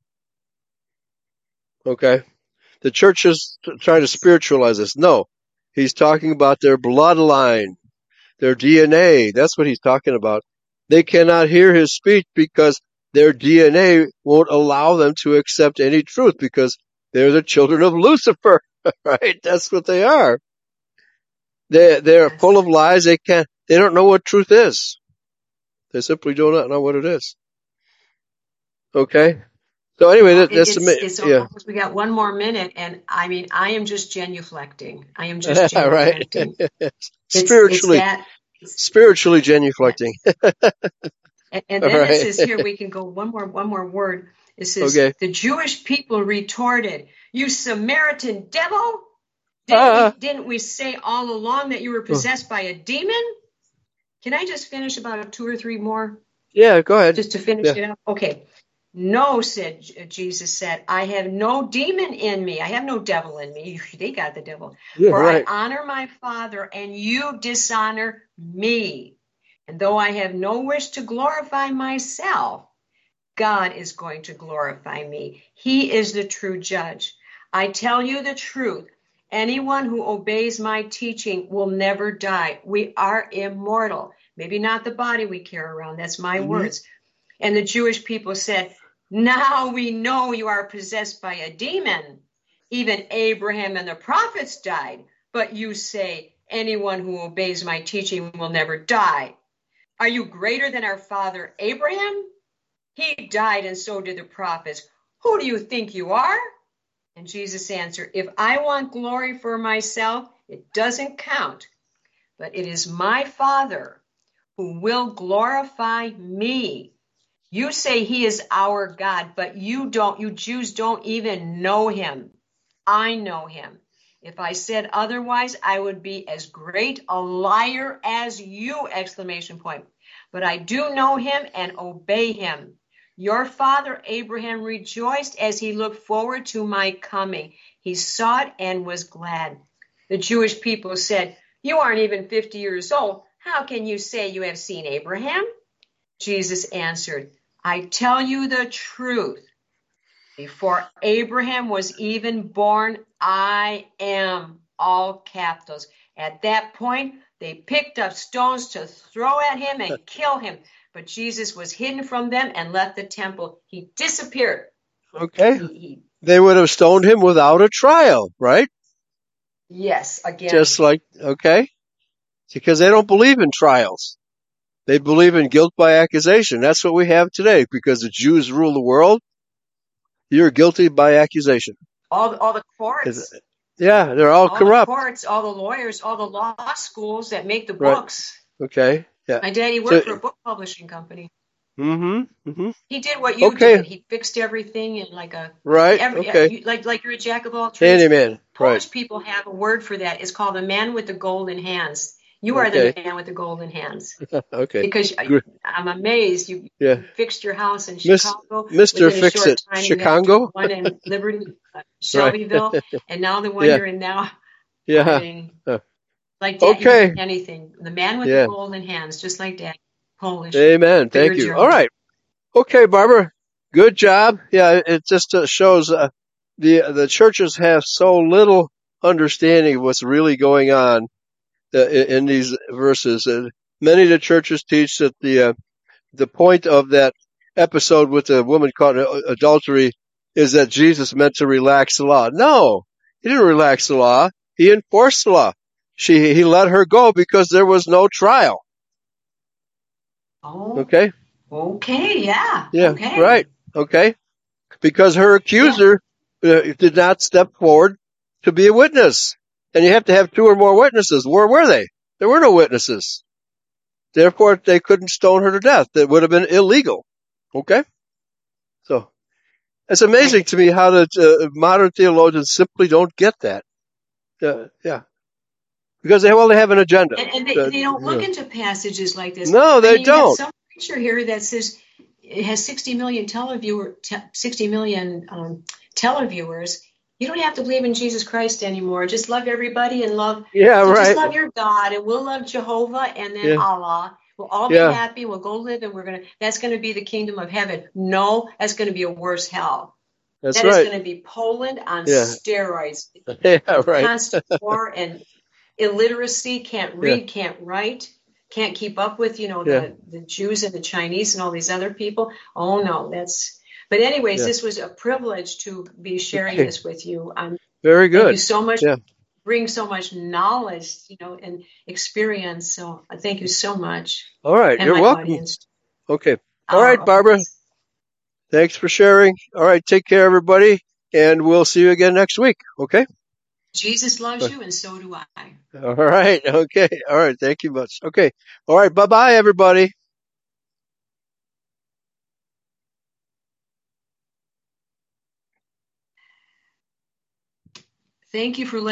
[SPEAKER 2] Okay? The church is trying to spiritualize this. No. He's talking about their bloodline, their D N A. That's what he's talking about. They cannot hear his speech because their D N A won't allow them to accept any truth because they're the children of Lucifer. Right? That's what they are. They they're
[SPEAKER 1] Yes.
[SPEAKER 2] full of lies. They can't. They don't know what truth is. They simply do not know what it is. Okay. So anyway,
[SPEAKER 1] Well,
[SPEAKER 2] that,
[SPEAKER 1] it,
[SPEAKER 2] that's
[SPEAKER 1] it's
[SPEAKER 2] ama-
[SPEAKER 1] it's
[SPEAKER 2] yeah.
[SPEAKER 1] almost, we got one more minute, and I mean, I am just genuflecting. I am just
[SPEAKER 2] Right.
[SPEAKER 1] genuflecting. It's it's
[SPEAKER 2] Spiritually,
[SPEAKER 1] that, it's,
[SPEAKER 2] spiritually
[SPEAKER 1] that
[SPEAKER 2] genuflecting.
[SPEAKER 1] and, and
[SPEAKER 2] All
[SPEAKER 1] then it
[SPEAKER 2] right.
[SPEAKER 1] says here, we can go one more one more word. It says
[SPEAKER 2] Okay.
[SPEAKER 1] the Jewish people retorted, "You Samaritan devil! Didn't we
[SPEAKER 2] Ah.
[SPEAKER 1] didn't we say all along that you were possessed by a demon?" Can I just finish about two or three more?
[SPEAKER 2] Yeah. Go ahead.
[SPEAKER 1] Just to finish
[SPEAKER 2] Yeah.
[SPEAKER 1] it up? Okay. No, said Jesus said, I have no demon in me. I have no devil in me. They got the devil.
[SPEAKER 2] Yeah.
[SPEAKER 1] For
[SPEAKER 2] Right.
[SPEAKER 1] I honor my Father, and you dishonor me. And though I have no wish to glorify myself, God is going to glorify me. He is the true judge. I tell you the truth. Anyone who obeys my teaching will never die. We are immortal. Maybe not the body we carry around. That's my
[SPEAKER 2] Mm-hmm.
[SPEAKER 1] words. And the Jewish people said, now we know you are possessed by a demon. Even Abraham and the prophets died. But you say, anyone who obeys my teaching will never die. Are you greater than our father Abraham? He died, and so did the prophets. Who do you think you are? And Jesus answered, if I want glory for myself, it doesn't count. But it is my Father who will glorify me. You say he is our God, but you don't, you Jews don't even know him. I know him. If I said otherwise, I would be as great a liar as you, exclamation point. But I do know him and obey him. Your father Abraham rejoiced as he looked forward to my coming. He saw it and was glad. The Jewish people said, you aren't even fifty years old. How can you say you have seen Abraham? Jesus answered, I tell you the truth. Before Abraham was even born, I am, all capitals. At that point, they picked up stones to throw at him and kill him. But Jesus was hidden from them and left the temple. He disappeared.
[SPEAKER 2] Okay.
[SPEAKER 1] He, he,
[SPEAKER 2] They would have stoned him without a trial, right?
[SPEAKER 1] yes, again.
[SPEAKER 2] Just like, okay. Because they don't believe in trials. They believe in guilt by accusation. That's what we have today. Because the Jews rule the world, you're guilty by accusation.
[SPEAKER 1] All, all the courts.
[SPEAKER 2] Is, yeah, they're all,
[SPEAKER 1] all
[SPEAKER 2] corrupt.
[SPEAKER 1] All the courts, all the lawyers, all the law schools that make the
[SPEAKER 2] Right.
[SPEAKER 1] books.
[SPEAKER 2] Okay. Yeah.
[SPEAKER 1] My daddy worked
[SPEAKER 2] So,
[SPEAKER 1] for a book publishing company.
[SPEAKER 2] Mm-hmm. Mm-hmm.
[SPEAKER 1] He did what you
[SPEAKER 2] Okay.
[SPEAKER 1] did. He fixed everything in like a
[SPEAKER 2] Right.
[SPEAKER 1] every,
[SPEAKER 2] Okay.
[SPEAKER 1] you, like like you're a jack of all trades.
[SPEAKER 2] Handyman.
[SPEAKER 1] Polish
[SPEAKER 2] Right.
[SPEAKER 1] people have a word for that. It's called the man with the golden hands. You are the
[SPEAKER 2] Okay.
[SPEAKER 1] man with the golden hands.
[SPEAKER 2] Okay.
[SPEAKER 1] Because I,
[SPEAKER 2] Good.
[SPEAKER 1] I'm amazed you,
[SPEAKER 2] Yeah.
[SPEAKER 1] you fixed your house in
[SPEAKER 2] Miss,
[SPEAKER 1] Chicago.
[SPEAKER 2] Mister
[SPEAKER 1] Within a
[SPEAKER 2] Fix
[SPEAKER 1] short
[SPEAKER 2] It,
[SPEAKER 1] time. You had to do
[SPEAKER 2] Chicago.
[SPEAKER 1] one in Liberty, uh,
[SPEAKER 2] Right.
[SPEAKER 1] Shelbyville, and now the one
[SPEAKER 2] Yeah.
[SPEAKER 1] you're in now.
[SPEAKER 2] Yeah.
[SPEAKER 1] I mean,
[SPEAKER 2] Uh,
[SPEAKER 1] like that, you
[SPEAKER 2] Okay.
[SPEAKER 1] can do anything. The man with
[SPEAKER 2] Yeah.
[SPEAKER 1] the golden hands, just like that. Polish.
[SPEAKER 2] Amen.
[SPEAKER 1] But you're
[SPEAKER 2] Thank you.
[SPEAKER 1] German.
[SPEAKER 2] All right. Okay, Barbara. Good job. Yeah, it just uh, shows uh, the the churches have so little understanding of what's really going on uh, in, in these verses. Uh, many of the churches teach that the uh, the point of that episode with the woman caught in adultery is that Jesus meant to relax the law. No, he didn't relax the law. He enforced the law. She he let her go because there was no trial.
[SPEAKER 1] Oh.
[SPEAKER 2] Okay.
[SPEAKER 1] Okay, yeah.
[SPEAKER 2] Yeah.
[SPEAKER 1] Okay.
[SPEAKER 2] Right. Okay. Because her accuser yeah. uh, did not step forward to be a witness. And you have to have two or more witnesses. Where were they? There were no witnesses. Therefore, they couldn't stone her to death. That would have been illegal. Okay? So, it's amazing
[SPEAKER 1] Right.
[SPEAKER 2] to me how the uh, modern theologians simply don't get that. Uh, yeah. Because they, well, they have an agenda.
[SPEAKER 1] And, and they,
[SPEAKER 2] Uh,
[SPEAKER 1] they don't look
[SPEAKER 2] yeah.
[SPEAKER 1] into passages like this.
[SPEAKER 2] No, they
[SPEAKER 1] I mean, you
[SPEAKER 2] don't.
[SPEAKER 1] have some preacher here that says it has sixty million televiewer, te- sixty million um, televiewers. You don't have to believe in Jesus Christ anymore. Just love everybody and love.
[SPEAKER 2] Yeah,
[SPEAKER 1] So
[SPEAKER 2] right.
[SPEAKER 1] just love your God, and we'll love Jehovah, and then
[SPEAKER 2] Yeah.
[SPEAKER 1] Allah. We'll all
[SPEAKER 2] Yeah.
[SPEAKER 1] be happy. We'll go live, and we're gonna. That's gonna be the kingdom of heaven. No, that's gonna be a worse hell.
[SPEAKER 2] That's
[SPEAKER 1] That
[SPEAKER 2] right.
[SPEAKER 1] is gonna be Poland on
[SPEAKER 2] Yeah.
[SPEAKER 1] steroids.
[SPEAKER 2] Yeah, right.
[SPEAKER 1] Constant war and illiteracy, can't read, yeah. can't write, can't keep up with, you know, the, yeah. the Jews and the Chinese and all these other people. Oh, no, that's, but anyways, yeah. this was a privilege to be sharing
[SPEAKER 2] okay.
[SPEAKER 1] this with you. I'm
[SPEAKER 2] Very good.
[SPEAKER 1] Thank you so much.
[SPEAKER 2] Yeah.
[SPEAKER 1] Bring so much knowledge, you know, and experience. So thank you so much.
[SPEAKER 2] All right.
[SPEAKER 1] And
[SPEAKER 2] You're
[SPEAKER 1] my
[SPEAKER 2] welcome.
[SPEAKER 1] audience.
[SPEAKER 2] Okay. All right,
[SPEAKER 1] Our
[SPEAKER 2] Barbara.
[SPEAKER 1] audience.
[SPEAKER 2] Thanks for sharing. All right. Take care, everybody. And we'll see you again next week. Okay.
[SPEAKER 1] Jesus loves you, and so do I.
[SPEAKER 2] All right. Okay. All right. Thank you much. Okay. All right. Bye-bye, everybody.
[SPEAKER 1] Thank you for listening.